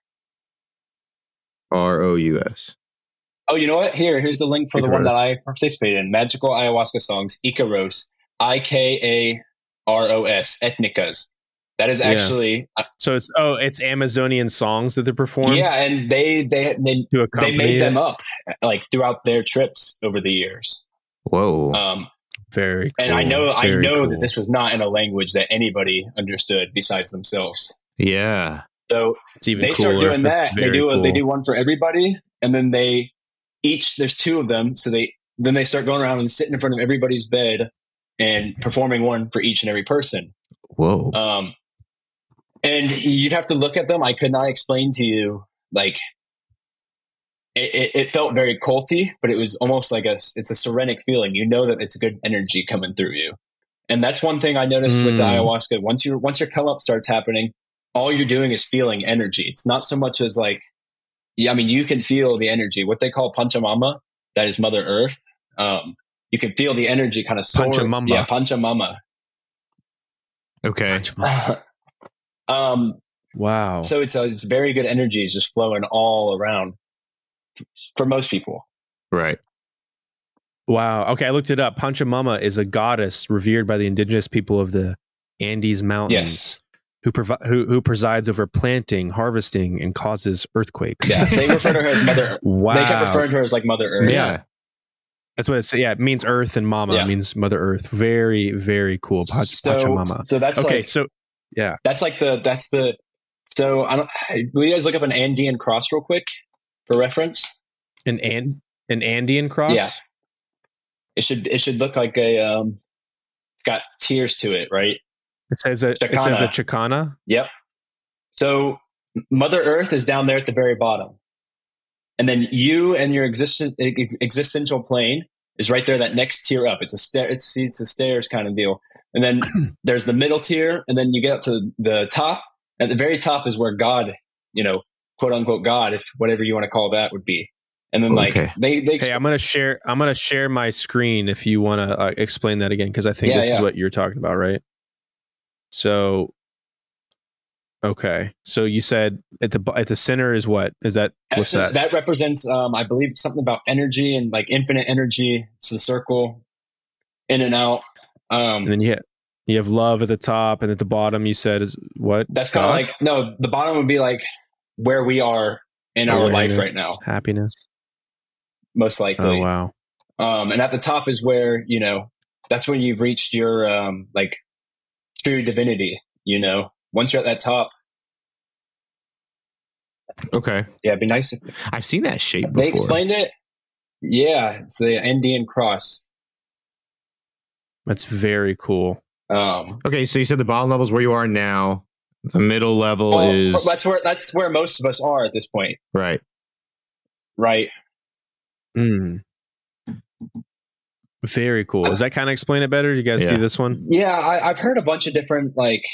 R O U S. Oh, you know what? Here, here's the link for the one Icarus. that I participated in. Magical Ayahuasca Songs, Icaros. I K A R O S, Ethnicas. That is Yeah. actually, uh, So it's oh, it's Amazonian songs that they performed yeah, and they they they, to they accompany made it? them up like throughout their trips over the years. Whoa. Um, Very cool. And I know, I Very know cool. that this was not in a language that anybody understood besides themselves. Yeah. So It's even they cooler. start doing That's that. They very do a, cool. they do one for everybody, and then they each there's two of them. So they then they start going around and sitting in front of everybody's bed and performing one for each and every person. Whoa. Um, and you'd have to look at them. I could not explain to you like. It, it, it felt very culty, but it was almost like a it's a serenic feeling. You know that it's good energy coming through you, and that's one thing I noticed mm. with the ayahuasca. Once you once your come up starts happening, all you're doing is feeling energy. It's not so much as like, yeah, I mean, you can feel the energy. What they call Pachamama, that is Mother Earth. Um, you can feel the energy kind of soar. Pachamama. Yeah, Pachamama. Okay. um. Wow. So it's a, it's very good energy. It's just flowing all around. For most people. Right. Wow. Okay, I looked it up. Pachamama is a goddess revered by the indigenous people of the Andes Mountains, yes. who, provi- who who presides over planting, harvesting, and causes earthquakes. Yeah, they refer to her as Mother Earth. Wow. They kept referring to her as like Mother Earth. Yeah. That's what it's, yeah, it means earth, and mama yeah. means Mother Earth. Very, very cool. Pach- so, Pachamama. So that's okay, like, so yeah. That's like the, that's the, so I don't, will you guys look up an Andean cross real quick for reference? An an an Andean cross? Yeah. It should it should look like a um it's got tears to it, right? It says a Chicana. It says a Chicana. Yep. So Mother Earth is down there at the very bottom. And then you and your existent ex- existential plane is right there, that next tier up. It's a stair it's it's a stairs kind of deal. And then there's the middle tier, and then you get up to the top. At the very top is where God, you know, quote unquote God, if whatever you want to call that would be. And then, like, okay. they, they, okay, I'm gonna share. I'm gonna share my screen if you want to uh, explain that again, because I think yeah, this yeah. is what you're talking about, right? So, okay, so you said at the at the center is what is that? What's that? That represents, um, I believe, something about energy and like infinite energy. It's the circle, in and out. Um, and then you have, you have love at the top, and at the bottom you said is what? That's kind of like no. The bottom would be like where we are in our life right now. Happiness. Most likely. Oh, wow. Um, and at the top is where, you know, that's when you've reached your, um, like true divinity, you know, once you're at that top. Okay. Yeah. It'd be nice. If, I've seen that shape before. They explained it. Yeah. It's the Andean cross. That's very cool. Um, okay. So you said the bottom level is where you are now. The middle level well, is. That's where, that's where most of us are at this point. Right. Right. Mm. Very cool. Does that kind of explain it better? Did you guys yeah. do this one? Yeah, I, I've heard a bunch of different, like,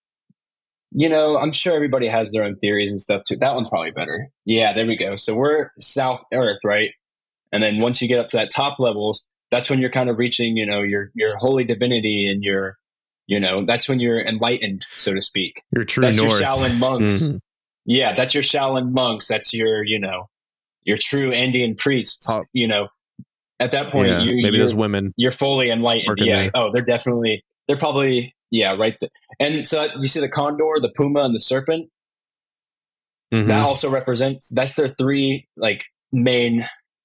you know, I'm sure everybody has their own theories and stuff too. That one's probably better. Yeah, there we go. So we're South Earth, right? And then once you get up to that top levels, that's when you're kind of reaching, you know, your your holy divinity and your, you know, that's when you're enlightened, so to speak. Your true that's north. Your Shaolin monks. Mm-hmm. Yeah, that's your Shaolin monks. That's your, you know, your true Andean priests. Oh. You know, at that point, yeah, you, maybe you're, those women you're fully enlightened. Yeah. There. Oh, they're definitely, they're probably, yeah, right. Th- and so you see the condor, the puma, and the serpent. Mm-hmm. That also represents, that's their three like main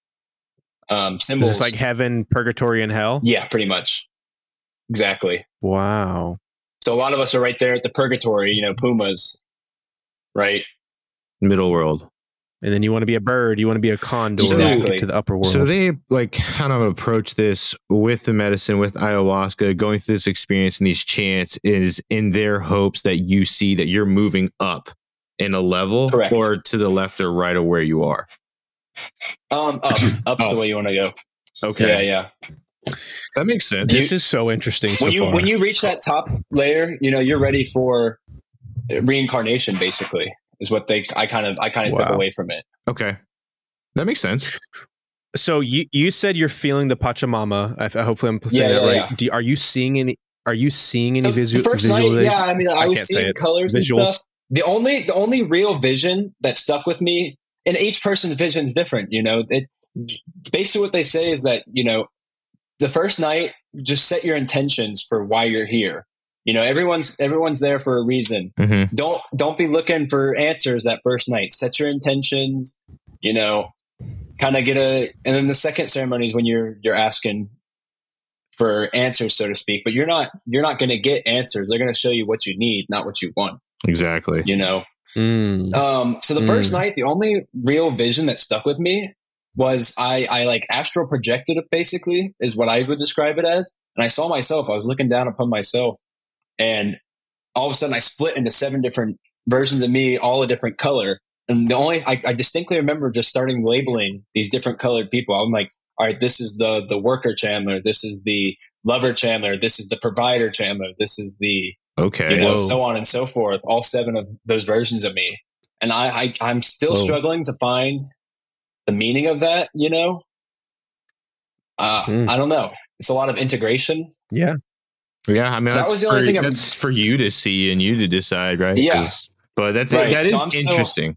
um, symbols. Is this like heaven, purgatory, and hell? Yeah, pretty much. Exactly. Wow. So a lot of us are right there at the purgatory, you know, pumas, right? Middle world. And then you want to be a bird, you want to be a condor, exactly. get to the upper world. So they like kind of approach this with the medicine, with ayahuasca, going through this experience and these chants is in their hopes that you see that you're moving up in a level. Correct. Or to the left or right of where you are. Um, up, up's oh. the way you want to go. Okay. Yeah, yeah. That makes sense. This you, is so interesting. So when you far. when you reach that top layer, you know you're ready for reincarnation. Basically, is what they. I kind of I kind of wow. took away from it. Okay, that makes sense. So you you said you're feeling the Pachamama. I, hopefully I'm saying yeah, that right. Yeah. Do, are you seeing any? Are you seeing any so visual? First night, yeah. I mean, I, I was seeing colors Visuals. and stuff. The only the only real vision that stuck with me, and each person's vision is different. You know, it basically what they say is that you know. The first night, just set your intentions for why you're here. You know, everyone's everyone's there for a reason. Mm-hmm. Don't don't be looking for answers that first night. Set your intentions. You know, kind of get a. And then the second ceremony is when you're you're asking for answers, so to speak, but you're not you're not going to get answers. They're going to show you what you need, not what you want. Exactly. You know. Mm. Um, so the Mm. first night, the only real vision that stuck with me was I I like astral projected it. Basically, is what I would describe it as. And I saw myself. I was looking down upon myself, and all of a sudden, I split into seven different versions of me, all a different color. And the only I, I distinctly remember just starting labeling these different colored people. I'm like, all right, this is the the worker Chandler. This is the lover Chandler. This is the provider Chandler. This is the Okay. you know, Whoa. so on and so forth. All seven of those versions of me, and I, I I'm still Whoa. struggling to find the meaning of that. You know, uh, Mm. I don't know. It's a lot of integration. Yeah. Yeah, I mean That that's, was the for, only thing I'm- that's for you to see and you to decide, right? Yeah. 'Cause- But that's Right. that So is I'm still- interesting.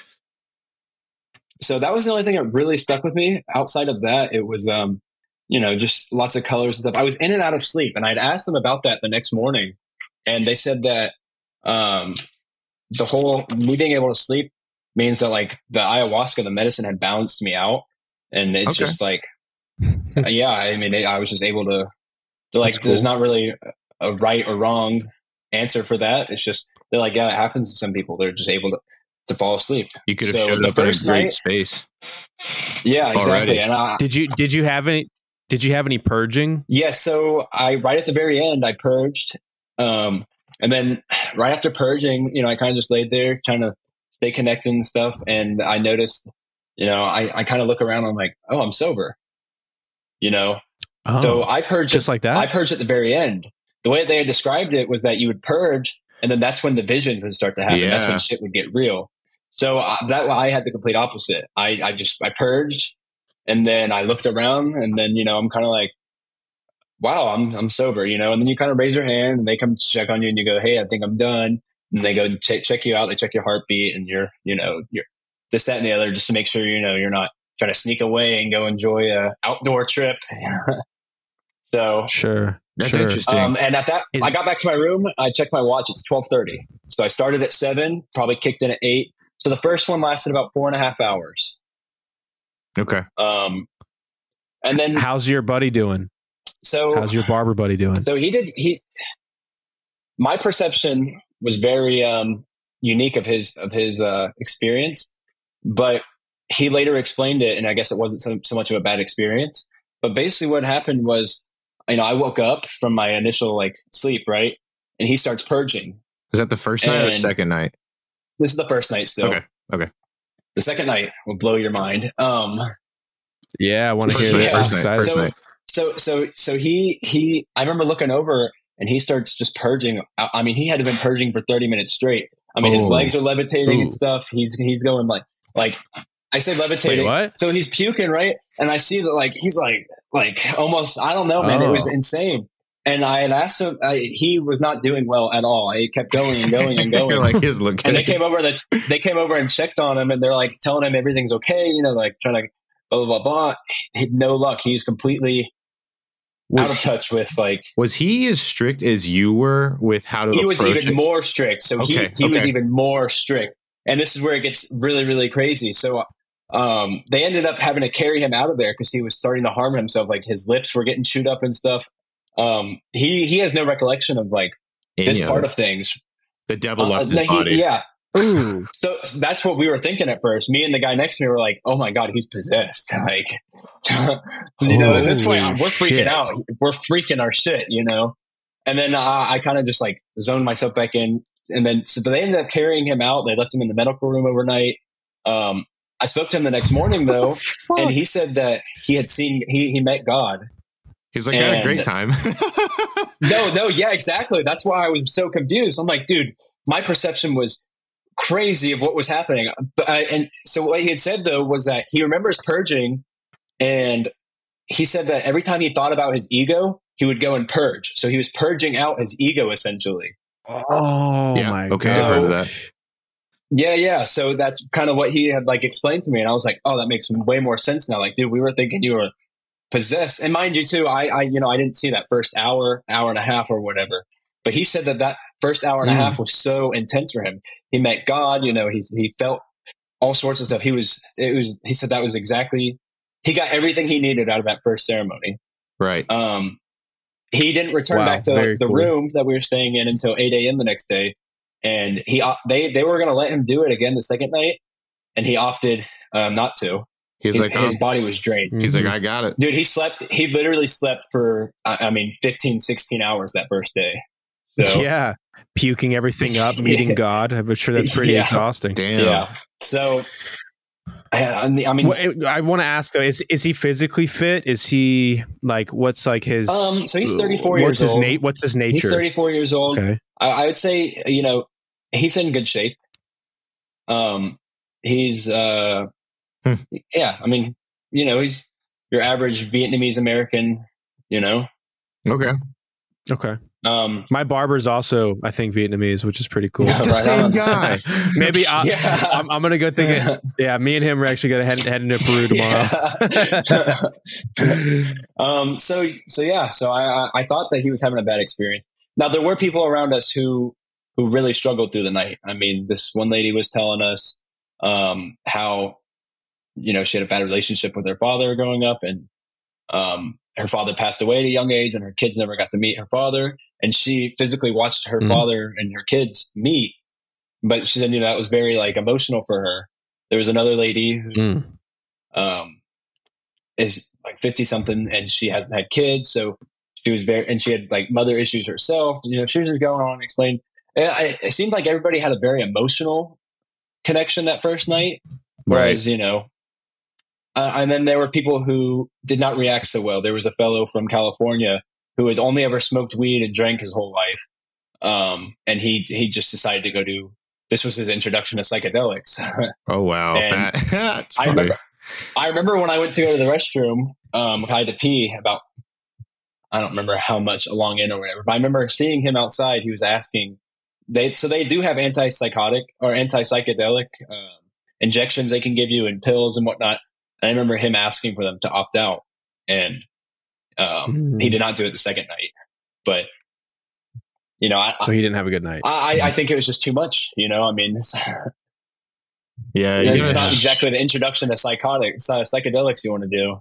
So that was the only thing that really stuck with me. Outside of that, it was um, you know, just lots of colors and stuff. I was in and out of sleep, and I'd asked them about that the next morning, and they said that um, the whole me being able to sleep means that like the ayahuasca, the medicine, had balanced me out, and it's Okay. just like, yeah, I mean, they, I was just able to, to like, That's there's cool. not really a right or wrong answer for that. It's just they're like, yeah, it happens to some people. They're just able to to fall asleep. You could have So showed the up in a first great night- space. Yeah, exactly. Already. And I, Did you did you have any did you have any purging? Yeah, so I right at the very end I purged, um, and then right after purging, you know, I kind of just laid there trying to stay connected and stuff, and I noticed, you know, I, I kind of look around, I'm like, oh, I'm sober, you know. Oh, So I purged just like that. I purged at the very end. The way they had described it was that you would purge, and then that's when the visions would start to happen. That's Yeah. when shit would get real. So uh, that I had the complete opposite. I I just I purged. And then I looked around, and then, you know, I'm kind of like, wow, I'm I'm sober, you know. And then you kind of raise your hand, and they come check on you, and you go, hey, I think I'm done. And they go check check you out. They check your heartbeat, and you're, you know, you're this, that, and the other, just to make sure, you know, you're not trying to sneak away and go enjoy a outdoor trip. So, Sure. That's sure. interesting. um, and at that, Is- I got back to my room. I checked my watch. It's twelve thirty. So I started at seven, probably kicked in at eight. So the first one lasted about four and a half hours. Okay. Um, and then How's your buddy doing? so How's your barber buddy doing? So he did. He, my perception was very um, unique of his of his uh, experience, but he later explained it, and I guess it wasn't so, so much of a bad experience. But basically, what happened was, you know, I woke up from my initial like sleep, right, and he starts purging. Was that the first night or the And- second night? This is the first night still. Okay. Okay. The second night will blow your mind. Um, Yeah, I want to First hear night. that. Yeah. First night. Excited. First So- night. So so so he he I remember looking over, and he starts just purging. I, I mean, he had been purging for thirty minutes straight. I mean, his Oh. legs are levitating Ooh. and stuff. He's he's going like like I say levitating. Wait, what? So he's puking, right? And I see that like he's like like almost I don't know, man. It was Oh. insane. And I had asked him. I, he was not doing well at all. He kept going and going and going. You're like his look. And they came over. The, they came over and checked on him, and they're like telling him everything's okay. You know, like trying to blah blah blah blah. He had no luck. He's completely out was, of touch with like. was he as strict as you were with how to He was approach even it? more strict. So Okay, he he was okay. even more strict. And this is where it gets really really crazy. So um, they ended up having to carry him out of there because he was starting to harm himself. Like his lips were getting chewed up and stuff. Um, he he has no recollection of like Any this of part it? of things. The devil Uh, left no, his he- body. yeah. Ooh. So, so that's what we were thinking at first. Me and the guy next to me were like, "Oh my god, he's possessed!" Like, you know, at this point, Holy we're freaking shit. out. We're freaking our shit, you know. And then uh, I kind of just like zoned myself back in. And then so they ended up carrying him out. They left him in the medical room overnight. Um, I spoke to him the next morning though, and he said that he had seen he he met God. He was like, I had a great And- time. No, no, yeah, exactly. That's why I was so confused. I'm like, dude, my perception was crazy of what was happening. But I, and so what he had said though was that he remembers purging, and he said that every time he thought about his ego, he would go and purge. So he was purging out his ego essentially. Oh Yeah, my okay, god. I've heard of that. Yeah, yeah. So that's kind of what he had like explained to me, and I was like, oh, that makes way more sense now. Like, dude, we were thinking you were possessed, and mind you, too, I, I, you know, I didn't see that first hour, hour and a half, or whatever. But he said that that first hour and a Mm. half was so intense for him. He met God, you know, he's he felt all sorts of stuff. He was, it was. He said that was exactly. He got everything he needed out of that first ceremony. Right. Um, he didn't return Wow, back to very the cool. room that we were staying in until eight a.m. the next day. And he, uh, they, they were going to let him do it again the second night, and he opted um, not to. He's His, like, his oh. body was drained. He's Mhm. like, I got it. Dude, he slept, he literally slept for, I I mean, fifteen, sixteen hours that first day. So, Yeah, puking everything up, meeting God. I'm sure that's pretty Yeah. exhausting. Damn. yeah. So, I, I mean, I mean What, I want to ask though: is is he physically fit? Is he like what's like his? Um, so he's thirty-four What's years his old. na- What's his nature? he's thirty-four years old. Okay. I, I would say, you know, he's in good shape. Um, he's, uh, Hmm. yeah, I mean, you know, he's your average Vietnamese American, you know. Okay. Okay. Um, My barber's also, I think, Vietnamese, which is pretty cool. It's the Right same on. guy. Maybe I'll, Yeah. I'm, I'm gonna go take it. Yeah, me and him are actually gonna head head into Peru tomorrow. Yeah. um, so, so yeah, so I, I, I thought that he was having a bad experience. Now there were people around us who, who really struggled through the night. I mean, this one lady was telling us, um, how, you know, she had a bad relationship with her father growing up, and, um, her father passed away at a young age, and her kids never got to meet her father. And she physically watched her Mhm. father and her kids meet, but she said, you know, that was very like emotional for her. There was another lady who, Mm. um, is like fifty something, and she hasn't had kids. So she was very, and she had like mother issues herself. You know, she was just going on and explaining. And I, it seemed like everybody had a very emotional connection that first night. Whereas, you know, uh, and then there were people who did not react so well. There was a fellow from California who had only ever smoked weed and drank his whole life. Um, and he, he just decided to go do, this was his introduction to psychedelics. Oh, wow. And That- That's I funny. remember, I remember when I went to go to the restroom, um, I had to pee about, I don't remember how much along in or whatever, but I remember seeing him outside. He was asking, they, so they do have antipsychotic or anti-psychedelic, um, injections they can give you and pills and whatnot. And I remember him asking for them to opt out, and, um, Mm. he did not do it the second night, but you know, I, So he didn't have a good night. I, I think it was just too much, you know, I mean, it's, Yeah. you it's gotta- not exactly the introduction to psychotics, uh, psychedelics you want to do.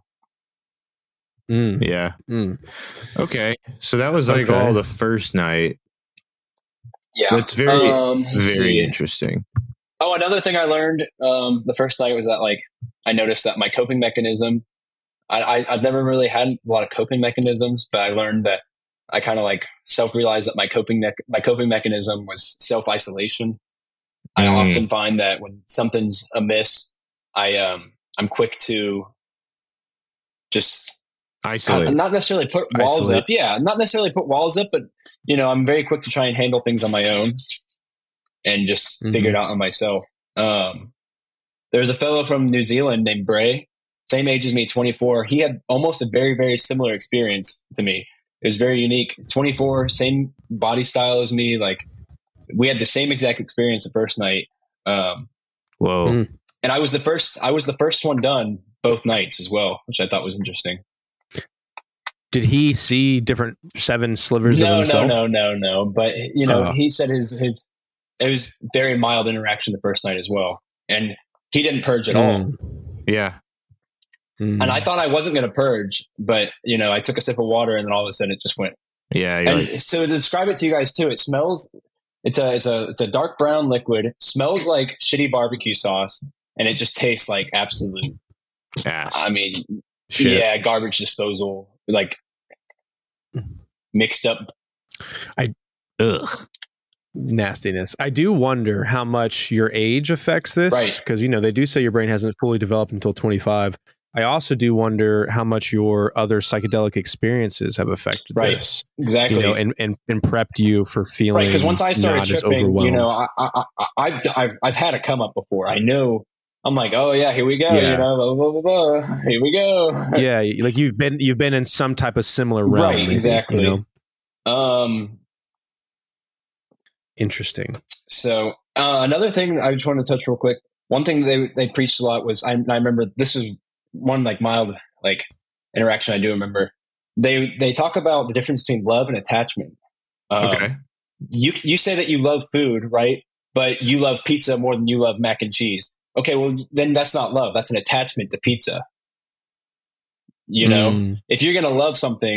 Mm. Yeah. Mm. Okay. So that was like Okay. all the first night. Yeah. That's very, Um, let's very see. interesting. Oh, another thing I learned um, the first night was that, like, I noticed that my coping mechanism, I, I, I've never really had a lot of coping mechanisms, but I learned that I kind of like self-realized that my coping me- my coping mechanism was self-isolation. I Mm. often find that when something's amiss, I um I'm quick to just Isolate. not necessarily put walls Isolate. up. Yeah, not necessarily put walls up, but you know, I'm very quick to try and handle things on my own and just Mhm. figure it out on myself. Um, there was a fellow from New Zealand named Bray, same age as me, twenty-four. He had almost a very, very similar experience to me. It was very unique. twenty-four, same body style as me. Like, we had the same exact experience the first night. Um, Whoa. Mm. and I was the first, I was the first one done both nights as well, which I thought was interesting. Did he see different seven slivers of No, no, himself? no, no, no. But you know, Oh. he said his his it was very mild interaction the first night as well, and he didn't purge at all. Mm. Yeah. Mm. And I thought I wasn't going to purge, but you know, I took a sip of water, and then all of a sudden it just went. Yeah. You're And like, so to describe it to you guys too, it smells. It's a it's a it's a dark brown liquid. Smells like shitty barbecue sauce, and it just tastes like absolute. ass. I mean, Shit. yeah, garbage disposal, like mixed up. Ugh. Nastiness. I do wonder how much your age affects this, Right. because you know they do say your brain hasn't fully developed until twenty-five. I also do wonder how much your other psychedelic experiences have affected Right. this, Exactly. you know, and, and and prepped you for feeling Right, because once I started not as tripping, overwhelmed. you know, I, I, I, I've, I've I've had a come up before. I know. I'm like, oh yeah, here we go. Yeah. You know, blah, blah, blah, blah. Here we go. yeah, like you've been you've been in some type of similar realm, Right, maybe, exactly. You know, Um. interesting. So uh, another thing I just wanted to touch real quick. One thing they they preached a lot was I, I remember this is one like mild like interaction I do remember. They they talk about the difference between love and attachment. Um, Okay. You you say that you love food, right? But you love pizza more than you love mac and cheese. Okay, well then that's not love. That's an attachment to pizza. You know, Mm. if you're gonna love something,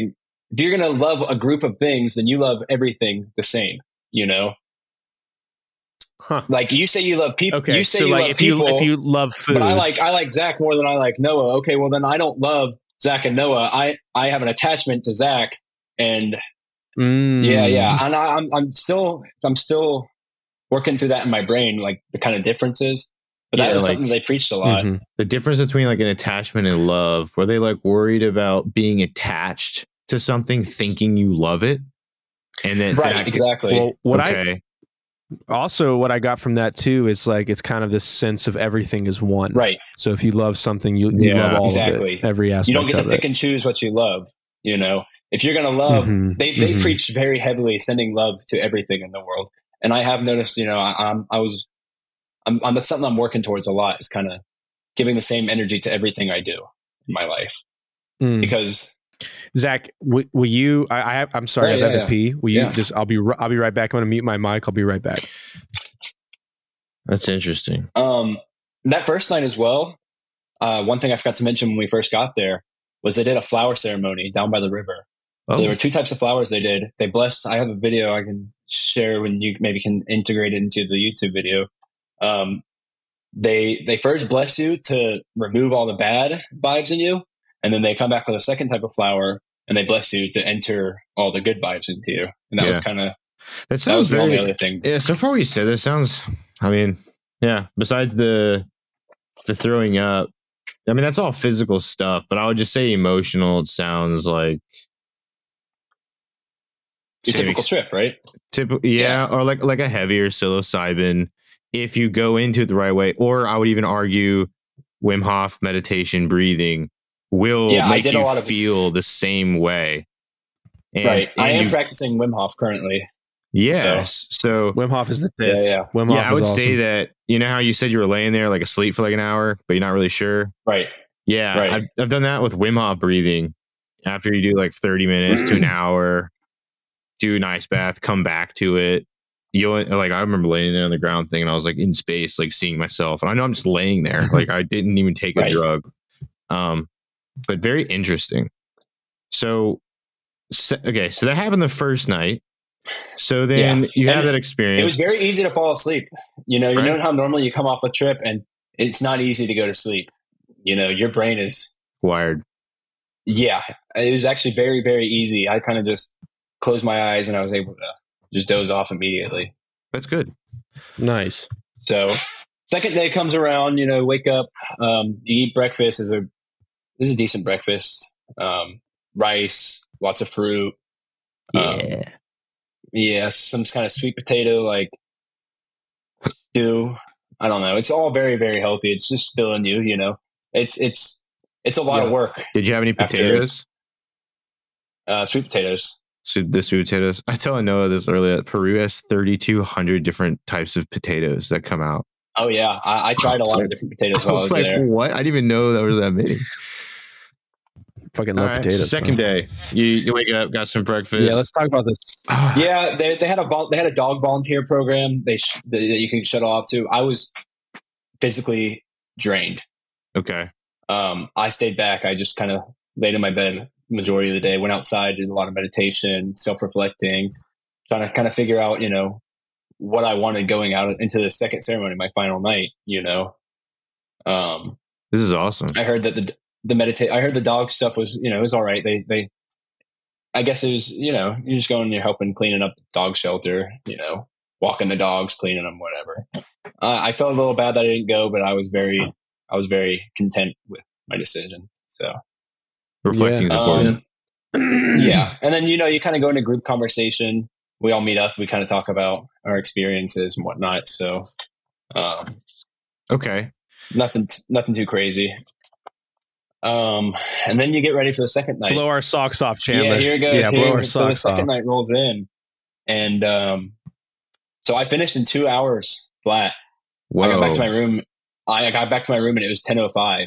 if you're going to love a group of things, then you love everything the same, you know? Huh. Like you say you love people. Okay, You say so you like love if people, you if you love food, but I like I like Zach more than I like Noah. Okay, well then I don't love Zach and Noah. I, I have an attachment to Zach, and Mm. yeah, yeah, and I, I'm I'm still I'm still working through that in my brain, like the kind of differences. But that Yeah, was like- something they preached a lot. Mhm. The difference between like an attachment and love, were they like worried about being attached to something, thinking you love it, and then Right, that- exactly. Well, what I okay, also what I got from that too is like it's kind of this sense of everything is one. right. So if you love something, you, you Yeah, love all exactly. of it, every aspect You don't get to of pick it. and choose what you love. You know, if you're going to love, Mhm, they, they mhm. preach very heavily sending love to everything in the world. And I have noticed, you know, I, I'm, I was, I'm, I'm, that's something I'm working towards a lot, is kind of giving the same energy to everything I do in my life. Mm. Because Zach, will, will you? I, I have, I'm sorry, Right, guys, I have yeah, to pee. Will you yeah. just? I'll be. ri- I'll be right back. I'm going to mute my mic. I'll be right back. that's interesting. um, that first night as well, uh, one thing I forgot to mention when we first got there was they did a flower ceremony down by the river. Oh, So there were two types of flowers they did. They blessed. I have a video I can share when you maybe can integrate it into the YouTube video. Um, they they first bless you to remove all the bad vibes in you, and then they come back with a second type of flower and they bless you to enter all the good vibes into you. And that was Yeah. kind of that that sounds was the very. only other thing. Yeah, so far what you said, that sounds. I mean, yeah. Besides the the throwing up, I mean that's all physical stuff. But I would just say emotional. It sounds like Your same typical ex- trip, right? Typ- yeah, or like like a heavier psilocybin if you go into it the right way. Or I would even argue Wim Hof meditation breathing will Yeah, I make did a you lot of- feel the same way. And, right. I and am you- practicing Wim Hof currently. yes. So Wim Hof is the Yeah, tits. yeah. Wim Hof yeah, I is would say awesome. that, you know how you said you were laying there like asleep for like an hour, but you're not really sure. Right. Yeah, Right. I've, I've done that with Wim Hof breathing. After you do like thirty minutes to an hour, do an ice bath, come back to it. You'll like, I remember laying there on the ground thing, and I was like in space, like seeing myself. And I know I'm just laying there, like I didn't even take a Right. drug. Um, but very interesting. So, so, okay, so that happened the first night. So then Yeah. you have And that experience. It was very easy to fall asleep. You know, you Right. know how normally you come off a trip and it's not easy to go to sleep. You know, your brain is, wired. yeah, it was actually very, very easy. I kind of just closed my eyes and I was able to just doze off immediately. That's good. Nice. So second day comes around, you know, wake up, um, you eat breakfast. Is a, this is a decent breakfast. Um, rice, lots of fruit. Um, yeah, some kind of sweet potato, like stew. I don't know. It's all very, very healthy. It's just filling you, you know, it's, it's, it's a lot Yeah. of work. Did you have any After- potatoes? Uh, sweet potatoes. So the sweet potatoes. I tell Noah this earlier. Peru has thirty-two hundred different types of potatoes that come out. Oh yeah. I, I tried a lot of different potatoes I while I was was like, there. what? I didn't even know there was that many. Fucking All love right, potatoes. second bro. day, you, you wake up, got some breakfast. Yeah, let's talk about this. Yeah, they, they had a vol- they had a dog volunteer program they sh- that you can shut off to. I was physically drained. Okay. Um, I stayed back. I just kind of laid in my bed majority of the day. Went outside, did a lot of meditation, self reflecting, trying to kind of figure out, you know, what I wanted going out into the second ceremony, my final night. You know, um, This is awesome. I heard that the the meditate. I heard the dog stuff was, you know, it was all right. They they, I guess it was, you know, you're just going, you're helping cleaning up the dog shelter, you know, walking the dogs, cleaning them, whatever. Uh, I felt a little bad that I didn't go, but I was very, I was very content with my decision. So Reflecting is Yeah. important. yeah, and then you know, you kind of go into group conversation. We all meet up. We kind of talk about our experiences and whatnot. So um, Okay. nothing, nothing too crazy. Um, and then you get ready for the second night. Blow our socks off, Chandler. Yeah, here it goes. Yeah, Here- blow our so the socks second off. night rolls in, and um, so I finished in two hours flat. Whoa. I got back to my room. I got back to my room, and it was ten oh five.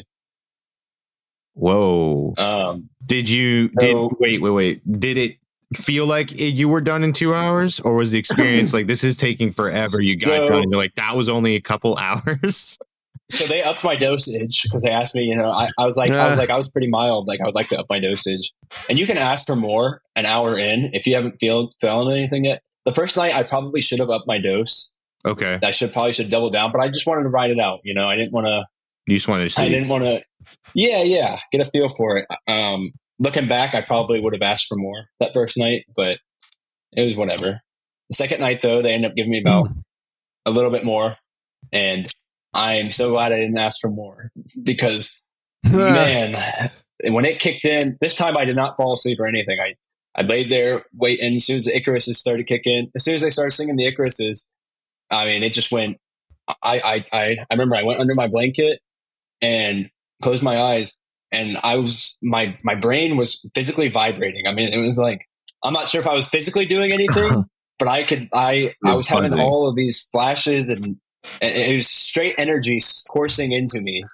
Whoa. Um, Did you did so- wait, wait, wait. Did it feel like it, you were done in two hours? Or was the experience like this is taking forever? You got So- done. You're like, that was only a couple hours. so they upped my dosage because they asked me, you know, I, I was like, I was like, I was pretty mild. Like I would like to up my dosage, and you can ask for more an hour in if you haven't feel felt anything yet. The first night I probably should have upped my dose. Okay. I should probably should double down, but I just wanted to ride it out. You know, I didn't want to. You just wanted to see. I didn't want to. Yeah, yeah, get a feel for it. Um, looking back, I probably would have asked for more that first night, but it was whatever. The second night, though, they ended up giving me about mm. a little bit more, and I'm so glad I didn't ask for more because, man, when it kicked in, this time I did not fall asleep or anything. I, I laid there waiting. As soon as the Icaruses started kicking, as soon as they started singing the Icaruses, I mean, it just went. I, I, I, I remember I went under my blanket and closed my eyes, and I was my my brain was physically vibrating. I mean, it was like I'm not sure if I was physically doing anything, but I could. I I was having all of these flashes, and it was straight energy coursing into me,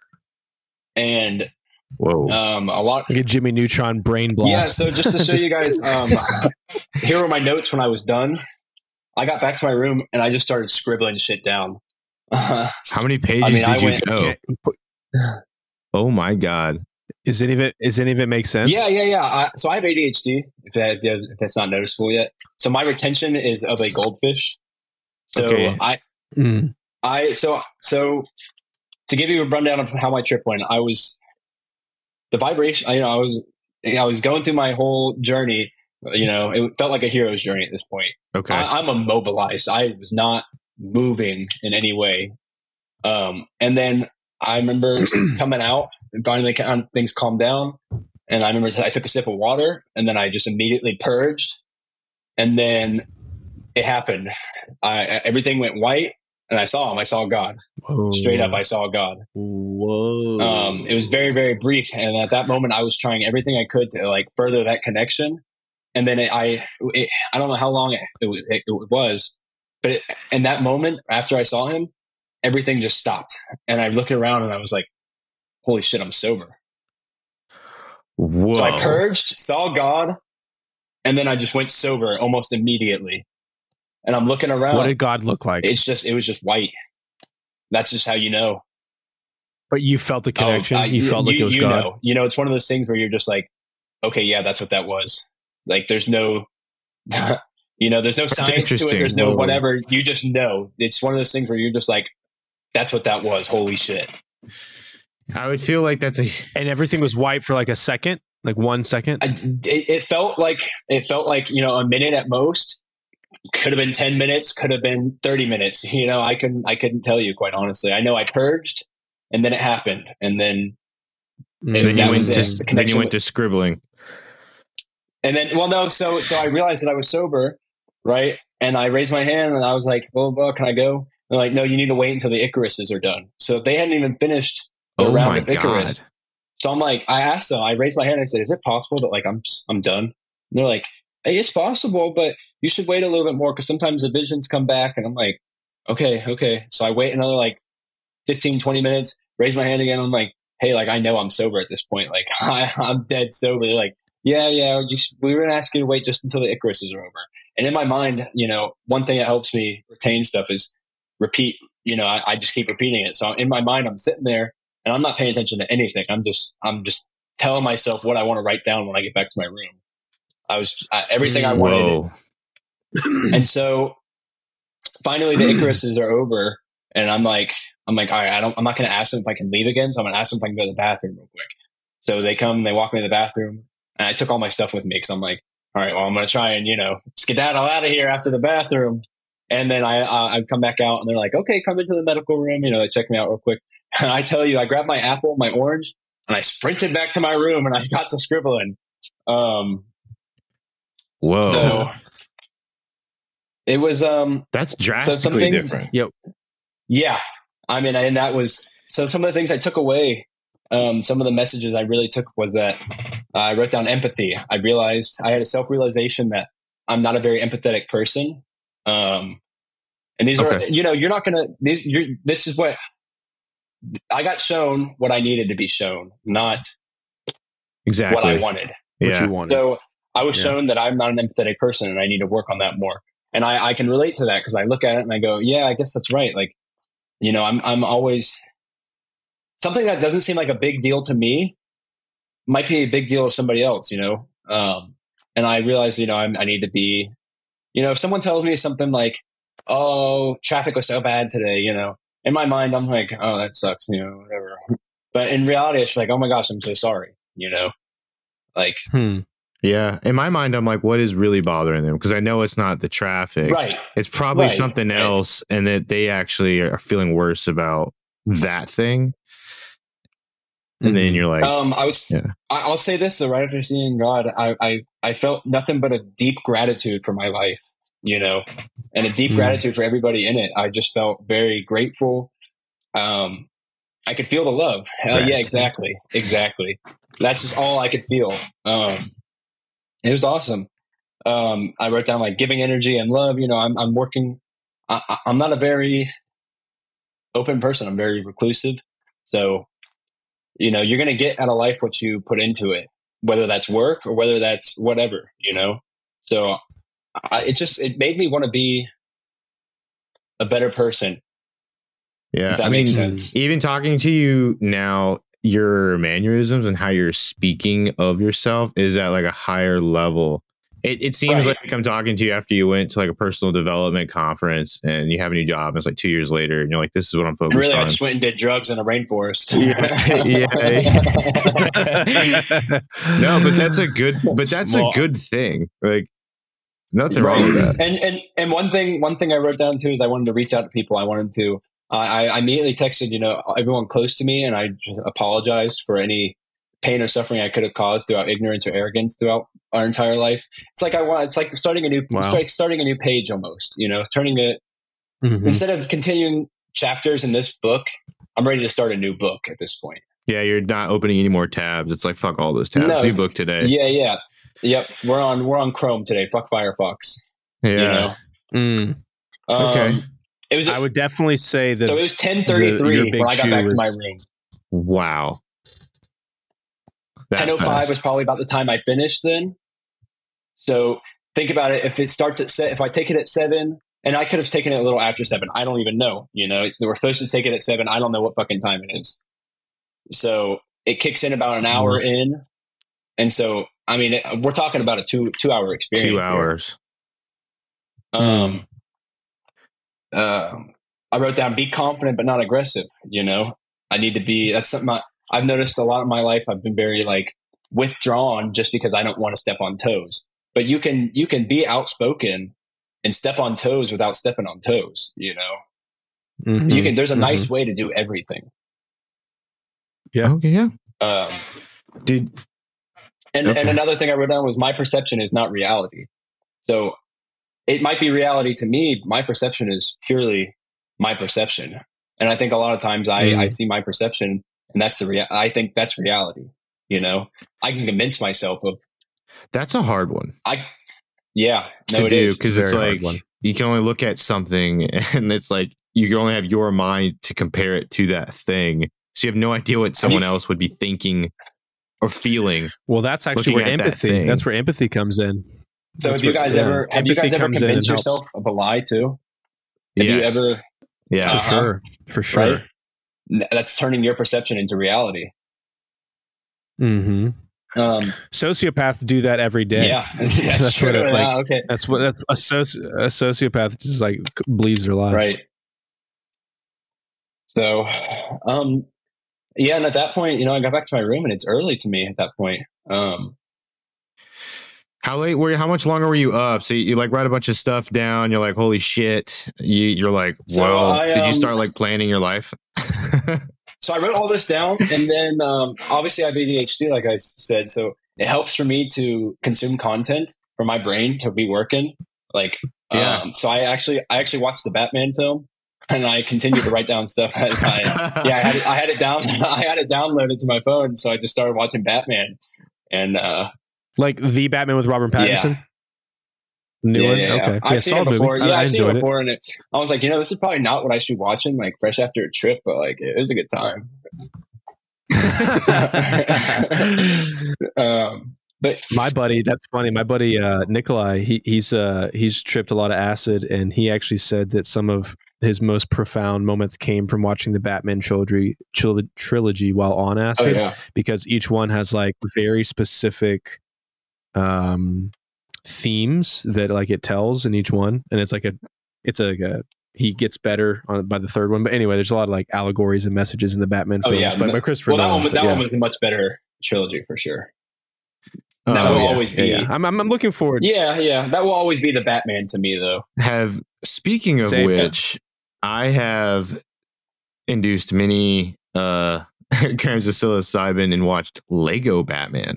and whoa, um, a lot like a Jimmy Neutron brain blast. Yeah. So just to show just, you guys, um, here were my notes when I was done. I got back to my room and I just started scribbling shit down. Uh, How many pages I mean, did I you went, go? Oh my God. Is any of it, is any of it make sense? Yeah, yeah, yeah. I, so I have A D H D, if, that, if that's not noticeable yet. So my retention is of a goldfish. So okay. I, mm. I, so, so to give you a rundown of how my trip went, I was, the vibration, you know, I was, I was going through my whole journey. You know, it felt like a hero's journey at this point. Okay. I, I'm immobilized. I was not moving in any way. Um, and then I remember coming out and finally things calmed down. And I remember I took a sip of water and then I just immediately purged. And then it happened. I, everything went white and I saw him. I saw God. Whoa. Straight up, I saw God. Whoa. Um, it was very, very brief. And at that moment, I was trying everything I could to like further that connection. And then it, I, it, I don't know how long it, it, it was, but it, in that moment after I saw him, everything just stopped. And I looked around and I was like, holy shit, I'm sober. Whoa. So I purged, saw God, and then I just went sober almost immediately. And I'm looking around. What did God look like? It's just, it was just white. That's just how you know. But you felt the connection? Oh, I, you felt you, like it was you God? Know. You know, it's one of those things where you're just like, okay, yeah, that's what that was. Like, there's no, you know, there's no science to it. There's no Whoa. whatever. You just know. It's one of those things where you're just like, that's what that was. Holy shit. I would feel like that's a... And everything was white for like a second? Like one second? I, it, it felt like, it felt like, you know, a minute at most. Could have been ten minutes. Could have been thirty minutes. You know, I couldn't, I couldn't tell you, quite honestly. I know I purged and then it happened. And then... And then, you went, to, then you went to scribbling. And then, well, no, so so I realized that I was sober, right? And I raised my hand and I was like, well, well can I go? They're like, no, you need to wait until the Icaruses are done. So they hadn't even finished the oh round my of Icarus. God. So I'm like, I asked them, I raised my hand and I said, is it possible that like I'm I'm done? And they're like, hey, it's possible, but you should wait a little bit more because sometimes the visions come back. And I'm like, okay, okay. So I wait another like fifteen, twenty minutes, raise my hand again. I'm like, hey, like I know I'm sober at this point. Like I, I'm dead sober. They're like, yeah, yeah, you should, we were going to ask you to wait just until the Icaruses are over. And in my mind, you know, one thing that helps me retain stuff is repeat. You know, I, I just keep repeating it. So in my mind, I'm sitting there and I'm not paying attention to anything. I'm just, I'm just telling myself what I want to write down when I get back to my room. I was uh, everything I wanted. And so finally the Icaruses are over and I'm like, I'm like, all right, I don't, I'm not going to ask them if I can leave again. So I'm going to ask them if I can go to the bathroom real quick. So they come, they walk me to the bathroom. And I took all my stuff with me because I'm like, all right, well, I'm going to try and, you know, skedaddle out of here after the bathroom. And then I uh, I come back out and they're like, okay, come into the medical room. You know, they check me out real quick. And I tell you, I grabbed my apple, my orange, and I sprinted back to my room and I got to scribbling. Um, Whoa. So it was... um, That's drastically so some things, different. Yep. Yeah. I mean, and that was... So some of the things I took away, um, some of the messages I really took was that uh, I wrote down empathy. I realized I had a self-realization that I'm not a very empathetic person. Um, and these okay. are, you know, you're not going to, these, you're, this is what I got shown what I needed to be shown, not exactly what I wanted. Yeah. What you wanted. So I was yeah. shown that I'm not an empathetic person and I need to work on that more. And I, I can relate to that because I look at it and I go, yeah, I guess that's right. Like, you know, I'm, I'm always, something that doesn't seem like a big deal to me might be a big deal to somebody else, you know? Um, and I realized, you know, I'm, I need to be, you know, if someone tells me something like, oh, traffic was so bad today, you know, in my mind, I'm like, oh, that sucks, you know, whatever. But in reality, it's like, oh my gosh, I'm so sorry, you know, like, Hmm. Yeah. In my mind, I'm like, what is really bothering them? Because I know it's not the traffic. right. It's probably Right, something right. else, and that they actually are feeling worse about that thing. And then Mhm. you're like, Um, I was, yeah. I, I'll say this though, right after seeing God, I, I, I felt nothing but a deep gratitude for my life, you know, and a deep Mm. gratitude for everybody in it. I just felt very grateful. Um, I could feel the love. Uh, yeah, Gratitude. exactly. Exactly. That's just all I could feel. Um, it was awesome. Um, I wrote down like giving energy and love. You know, I'm, I'm working, I, I- I'm not a very open person. I'm very reclusive. So, you know, you're going to get out of life what you put into it, whether that's work or whether that's whatever, you know? So I, it just, it made me want to be a better person. Yeah. If that I mean, makes sense. even talking to you now, your mannerisms and how you're speaking of yourself is at like a higher level. It, it seems Right. like I'm talking to you after you went to like a personal development conference and you have a new job. And it's like two years later, and you're like, this is what I'm focused Really, on. I just went and did drugs in a rainforest. yeah. No, but that's a good, but that's Small. a good thing. Like, nothing Right. wrong with that. And and and one thing, one thing I wrote down too is I wanted to reach out to people. I wanted to. I, I immediately texted, you know, everyone close to me, and I just apologized for any pain or suffering I could have caused throughout ignorance or arrogance throughout our entire life. It's like I want. It's like starting a new, Wow. it's like starting a new page almost. You know, turning it Mhm. instead of continuing chapters in this book. I'm ready to start a new book at this point. Yeah, you're not opening any more tabs. It's like, fuck all those tabs. No. New book today. Yeah, yeah, yep. We're on we're on Chrome today. Fuck Firefox. Yeah. You know. Mm. Um, Okay. It was. I would definitely say that So it was ten the- thirty-three your when big I got chew back was- to my room. Wow. That ten oh five fast. was probably about the time I finished then. So think about it. If it starts at se- if I take it at seven, and I could have taken it a little after seven, I don't even know. You know, it's, they were supposed to take it at seven. I don't know what fucking time it is. So it kicks in about an hour in, and so I mean, it, we're talking about a two two hour Two experience. here. hours. Um, uh, I wrote down be confident but not aggressive. You know, I need to be. That's something I, I've noticed a lot in my life. I've been very like withdrawn just because I don't want to step on toes. But you can you can be outspoken and step on toes without stepping on toes. You know, Mhm. you can. There's a Mhm. nice way to do everything. Yeah. Okay. Yeah. Um, Dude. and Okay. and another thing I wrote down was my perception is not reality. So it might be reality to me. My perception is purely my perception. And I think a lot of times I, Mm. I see my perception and that's the rea- I think that's reality. You know, I can convince myself of, That's a hard one I, yeah, no, to it do is. because a it's very hard like one. you can only look at something and it's like you can only have your mind to compare it to that thing. So you have no idea what someone else would be thinking or feeling. Well, that's actually Looking where at that empathy. thing. That's where empathy comes in. So That's have you where- guys yeah. ever, have you Empathy guys ever comes in and convinced helps. yourself of a lie too? Have Yes. you ever, Yeah. For Uh-huh. sure. For sure. right? N- That's turning your perception into reality. Mm-hmm. Um, Sociopaths do that every day. yeah, that's, That's true. what it- like- Yeah, okay. That's what. That's a, soci- a sociopath just like believes their lies. Right. So, um, yeah, and at that point, you know, I got back to my room, and it's early to me at that point. Um, How late were you? How much longer were you up? So you, you like write a bunch of stuff down. You're like, holy shit. You, you're like, So well, I, did you um, start like planning your life? so I wrote all this down, and then um, obviously I have A D H D, like I s- said, so it helps for me to consume content for my brain to be working. Like, Yeah. um, so I actually, I actually watched the Batman film, and I continued to write down stuff as I, yeah, I had it, I had it down, I had it downloaded to my phone, so I just started watching Batman, and uh, Like the Batman with Robert Pattinson. Yeah. New yeah, one. yeah, yeah. Okay. I've yeah, seen it solid before. movie. Yeah, I, I I've seen it enjoyed it. before, and it, I was like, you know, this is probably not what I should be watching, like fresh after a trip, but like it was a good time. um, but My buddy, that's funny. My buddy uh, Nikolai, he, he's uh, he's tripped a lot of acid, and he actually said that some of his most profound moments came from watching the Batman trilogy tril- trilogy while on acid, Oh, yeah. because each one has like very specific um themes that like it tells in each one, and it's like a it's like a he gets better on by the third one. But anyway, there's a lot of like allegories and messages in the Batman Oh films. yeah, but by Christopher well, that Nolan, one, but that yeah. one was a much better trilogy for sure. That Uh, will yeah, always be. yeah, yeah. I'm, I'm I'm looking forward. Yeah, yeah, that will always be the Batman to me, though. Have speaking of Same. which, I have induced many uh grams of psilocybin and watched Lego Batman.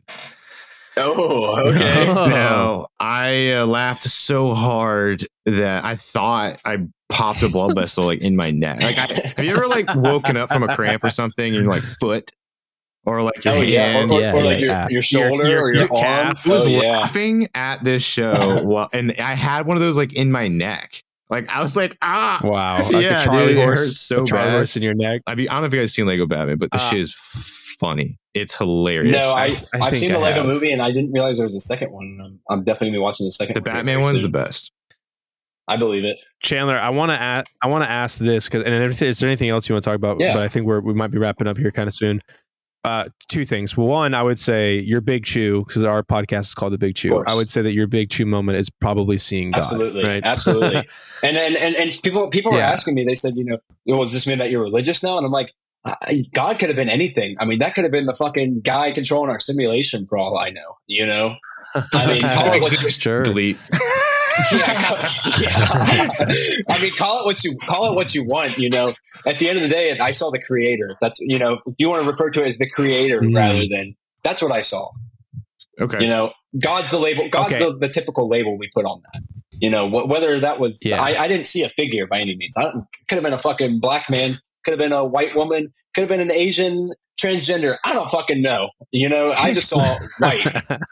Oh, okay. Oh. Now, I uh, laughed so hard that I thought I popped a blood vessel like in my neck. Like, I, have you ever like woken up from a cramp or something in your like foot or like your Oh yeah, or, hand? or, Yeah, or like yeah, your, yeah. your shoulder Your- or your your, arm. calf. I was Oh yeah. laughing at this show, while, and I had one of those like in my neck. Like I was like, ah, Wow, like Yeah, the Charlie dude, it horse, hurts so the Charlie bad. horse in your neck. I mean, I don't know if you guys seen Lego Batman, but the Uh, shit is f- funny. It's hilarious. No, I, I I've think seen I the Lego have. movie, and I didn't realize there was a second one. I'm, I'm definitely gonna be watching the second. the one Batman very one's soon. the best. I believe it. Chandler, I want to ask. I want to ask this because, and if, is there anything else you want to talk about? Yeah. But I think we're we might be wrapping up here kind of soon. Uh, two things. One, I would say your Big Chew, because our podcast is called the Big Chew. course. I would say that your Big Chew moment is probably seeing God. Absolutely, right? absolutely. And then and, and people people were Yeah. asking me. They said, you know, well, does this mean that you're religious now? And I'm like, I, God could have been anything. I mean, that could have been the fucking guy controlling our simulation for all I know. You know, I mean, call it what you, Sure. Delete. yeah, call- yeah. I mean, call it what you call it what you want. You know, at the end of the day, I saw the creator. That's, you know, if you want to refer to it as the creator Mm. rather than that's what I saw. Okay. You know, God's the label. God's Okay. the, the typical label we put on that. You know, wh- whether that was, Yeah. I, I didn't see a figure by any means. I don't, could have been a fucking black man, could have been a white woman, could have been an Asian transgender. I don't fucking know. You know, I just saw white.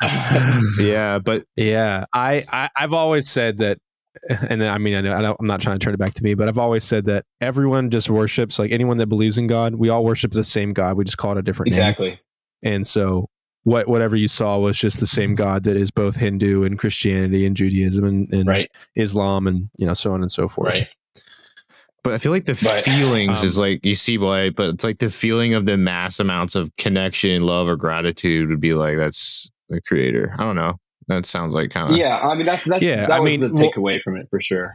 Yeah, but Yeah, I, I I've always said that, and I mean I know I don't, I'm not trying to turn it back to me, but I've always said that everyone just worships, like anyone that believes in God, we all worship the same God. We just call it a different name. Exactly. And so what whatever you saw was just the same God that is both Hindu and Christianity and Judaism and, and Right. Islam and you know so on and so forth. Right. but I feel like the But, feelings um, is like you see white, but it's like the feeling of the mass amounts of connection, love, or gratitude would be like that's the creator. I don't know. That sounds like kind of Yeah. I mean, that's, that's, Yeah, that I was mean, the well- takeaway from it for sure.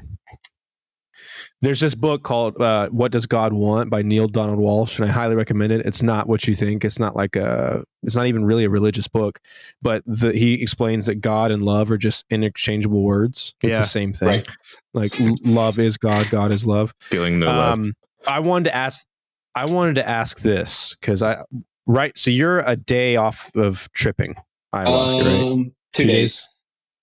There's this book called uh, "What Does God Want" by Neil Donald Walsh, and I highly recommend it. It's not what you think. It's not like a. It's not even really a religious book, but the, he explains that God and love are just interchangeable words. It's Yeah. the same thing. Right. Like l- love is God, God is love. feeling the love. Um, I wanted to ask. I wanted to ask this because I right. So you're a day off of tripping ayahuasca, right? Um, two, Two days. days?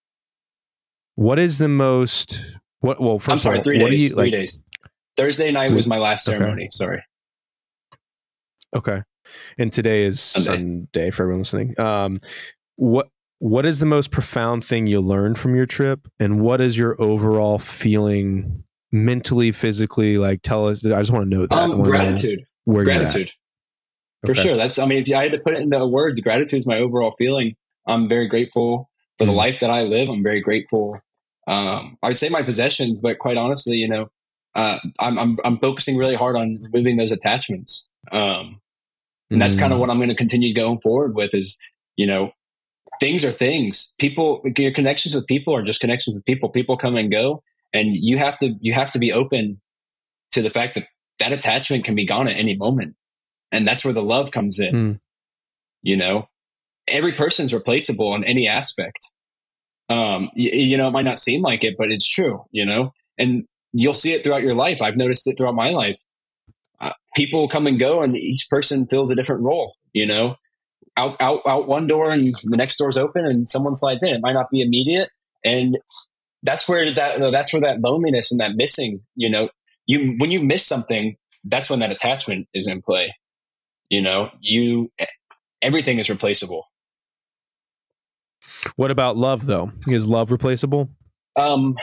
What is the most? What? Well, first I'm sorry, of all, three what do days. you three like? days. Thursday night was my last Okay. ceremony. Sorry. Okay. And today is Sunday. Sunday for everyone listening. Um, what what is the most profound thing you learned from your trip, and what is your overall feeling mentally, physically? Like, tell us. I just want to know that. I Um, wanna know gratitude. where you're at. Gratitude. For Okay. sure. That's, I mean, if I had to put it into words, gratitude is my overall feeling. I'm very grateful for the Mm. life that I live. I'm very grateful. Um, I would say my possessions, but quite honestly, you know, uh, I'm, I'm, I'm focusing really hard on removing those attachments. Um, and that's Mm. kind of what I'm going to continue going forward with is, you know, things are things. People, your connections with people are just connections with people. People come and go, and you have to, you have to be open to the fact that that attachment can be gone at any moment. And that's where the love comes in. Hmm. You know, every person's replaceable in any aspect. Um, you, you know, it might not seem like it, but it's true, you know, and you'll see it throughout your life. I've noticed it throughout my life. Uh, people come and go, and each person fills a different role, you know, out, out, out one door and the next door's open and someone slides in. It might not be immediate. And that's where that, that's where that loneliness and that missing, you know, you, when you miss something, that's when that attachment is in play. You know, you, everything is replaceable. What about love, though? Is love replaceable? Um,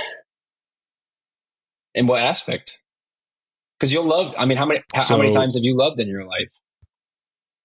in what aspect? Because you'll love. I mean, how many how, how many So- times have you loved in your life?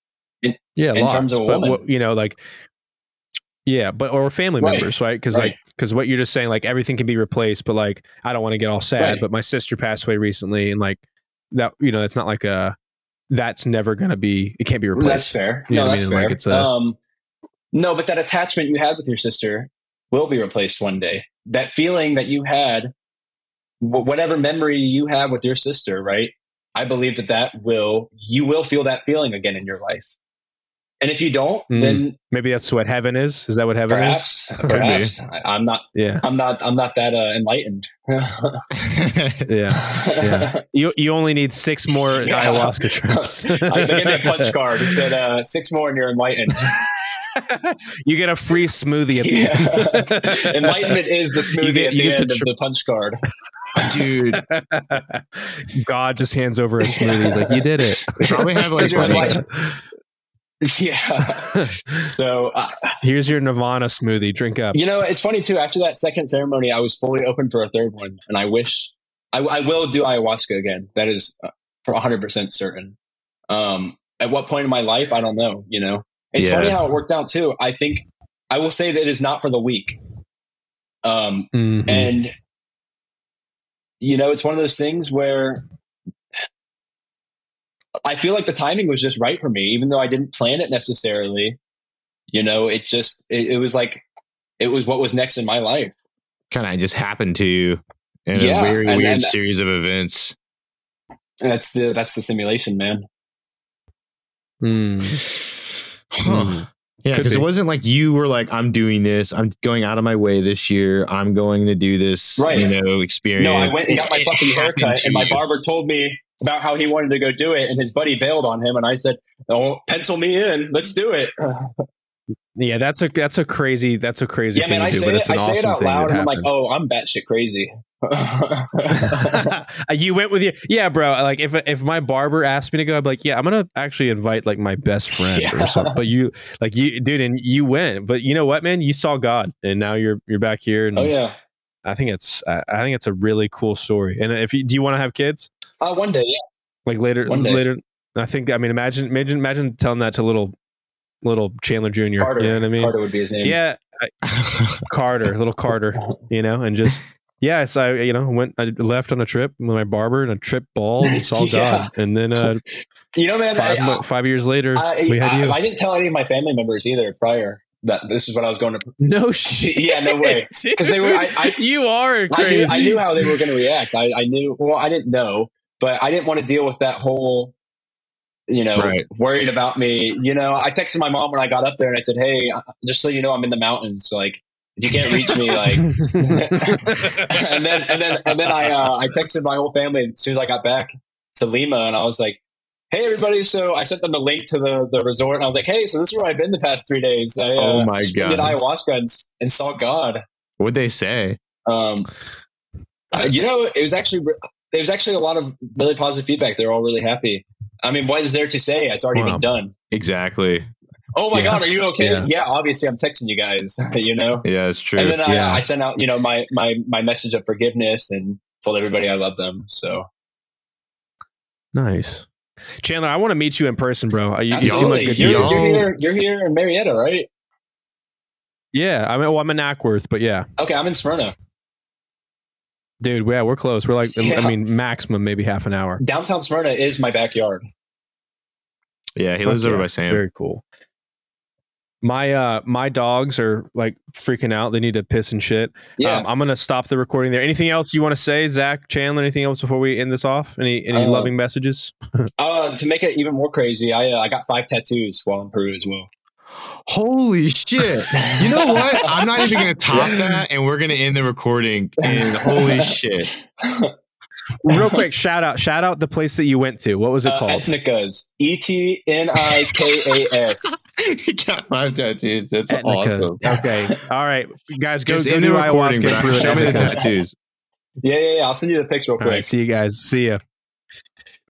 Yeah, In lots, terms of a but woman. what, you know, like, yeah, but or family Right, members, right? Because right. like because what you're just saying, like everything can be replaced, but like I don't want to get all sad. Right. But my sister passed away recently, and like that, you know, it's not like a that's never gonna be. It can't be replaced. That's fair. You know no, what I that's mean? fair. Like it's a um, no, but that attachment you had with your sister will be replaced one day. That feeling that you had, wh- whatever memory you have with your sister, right? I believe that that will, you will feel that feeling again in your life. And if you don't, Mm. then maybe that's what heaven is. Is that what heaven perhaps, is? perhaps I, I'm not, Yeah, I'm not, I'm not that uh, enlightened. yeah, yeah. You you only need six more Yeah. ayahuasca trips. I gave me a punch card. It said uh, six more and you're enlightened. You get a free smoothie at the Yeah. end. Enlightenment is the smoothie You get- at you the get to end tr- of the punch card. Dude, God just hands over a smoothie. He's like, you did it. probably have like Because you're funny- enlightened. Yeah. So, uh, Here's your Nirvana smoothie. Drink up. you know, it's funny too. After that second ceremony, I was fully open for a third one, and I wish I, I will do ayahuasca again. That is uh, for one hundred percent certain. Um, at what point in my life, I don't know. You know, it's Yeah. funny how it worked out too. I think I will say that it is not for the weak. Um, Mhm. and you know, it's one of those things where I feel like the timing was just right for me, even though I didn't plan it necessarily. You know, it just it, it was like it was what was next in my life. kind of just happened to you in Yeah, a very and- weird and- series of events. And that's the that's the simulation, man. Mm. Huh. Mm. Yeah, Could because it be. wasn't like you were like, I'm doing this. I'm going out of my way this year. I'm going to do this, Right. you know, experience. No, I went and got my It fucking happened haircut, to and my you. barber told me about how he wanted to go do it, and his buddy bailed on him, and I said, "Oh, pencil me in. Let's do it." Yeah, that's a that's a crazy that's a crazy Yeah, thing man, I to do, say but it. it's I an say it awesome out thing loud, that and I'm like, happened. "Oh, I'm batshit crazy." You went with your yeah, bro. Like if if my barber asked me to go, I'd be like, yeah, I'm gonna actually invite like my best friend Yeah. or something. But you like you, dude, and you went. But you know what, man? You saw God, and now you're you're back here. And Oh yeah, I think it's I, I think it's a really cool story. And if you do you want to have kids uh, one day, yeah. like later One day. later? I think I mean imagine imagine imagine telling that to little little Chandler Junior Carter, You know what I mean? Carter would be his name. Yeah, I, Carter, little Carter, you know, and just yeah, so I, you know, went I left on a trip with my barber and a trip bald and saw Yeah. God, and then uh, You know, man, five, I, mo- five years later, I, we had I, you. I didn't tell any of my family members either prior that this is what I was going to. no shit, Yeah, no way. 'Cause they were- I- I- you are I knew, crazy. I knew how they were going to react. I, I knew. Well, I didn't know, but I didn't want to deal with that whole, you know, Right. worried about me. You know, I texted my mom when I got up there, and I said, "Hey, just so you know, I'm in the mountains. So, like, if you can't reach me, like." and then and then and then I uh, I texted my whole family as soon as I got back to Lima, and I was like, "Hey, everybody!" So I sent them a link to the, the resort, and I was like, "Hey, so this is where I've been the past three days. I, uh, Oh my did God. ayahuasca and, and saw God." What'd they say? Um, uh, you know, it was actually re- there was actually a lot of really positive feedback. They're all really happy. I mean, what is there to say? It's already Wow. been done. Exactly. Oh my Yeah. God, are you okay? Yeah. Yeah. Obviously, I'm texting you guys. You know. Yeah, it's true. And then I, Yeah. I sent out, you know, my my my message of forgiveness and told everybody I love them. So Nice, Chandler. I want to meet you in person, bro. You, you seem absolutely, like good you're, dude. y'all- you're here. You're here in Marietta, right? Yeah, I mean, well, I'm in Ackworth, but yeah, Okay, I'm in Smyrna. dude, yeah, we're close. We're like, Yeah. I mean, maximum maybe half an hour. Downtown Smyrna is my backyard. yeah, he Fuck lives over yeah. by Sam. Very cool. My uh my dogs are like freaking out. They need to piss and shit. Yeah. Um, I'm gonna stop the recording there. Anything else you want to say, Zach, Chandler? Anything else before we end this off? Any any Uh, loving messages? uh, to make it even more crazy, I uh, I got five tattoos while in Peru as well. Holy shit. You know what? I'm not even going to top that, and we're going to end the recording. And holy shit. Real quick, shout out, shout out the place that you went to. What was it Uh, called? Ethnicas. E T N I K A S. He got five tattoos. That's Etnicas. awesome. Okay, all right, guys, go, Just go end do the recording, ayahuasca. bro. for Show me the Etnicas. tattoos. Yeah, yeah, yeah. I'll send you the pics real All right, quick. see you guys. See ya.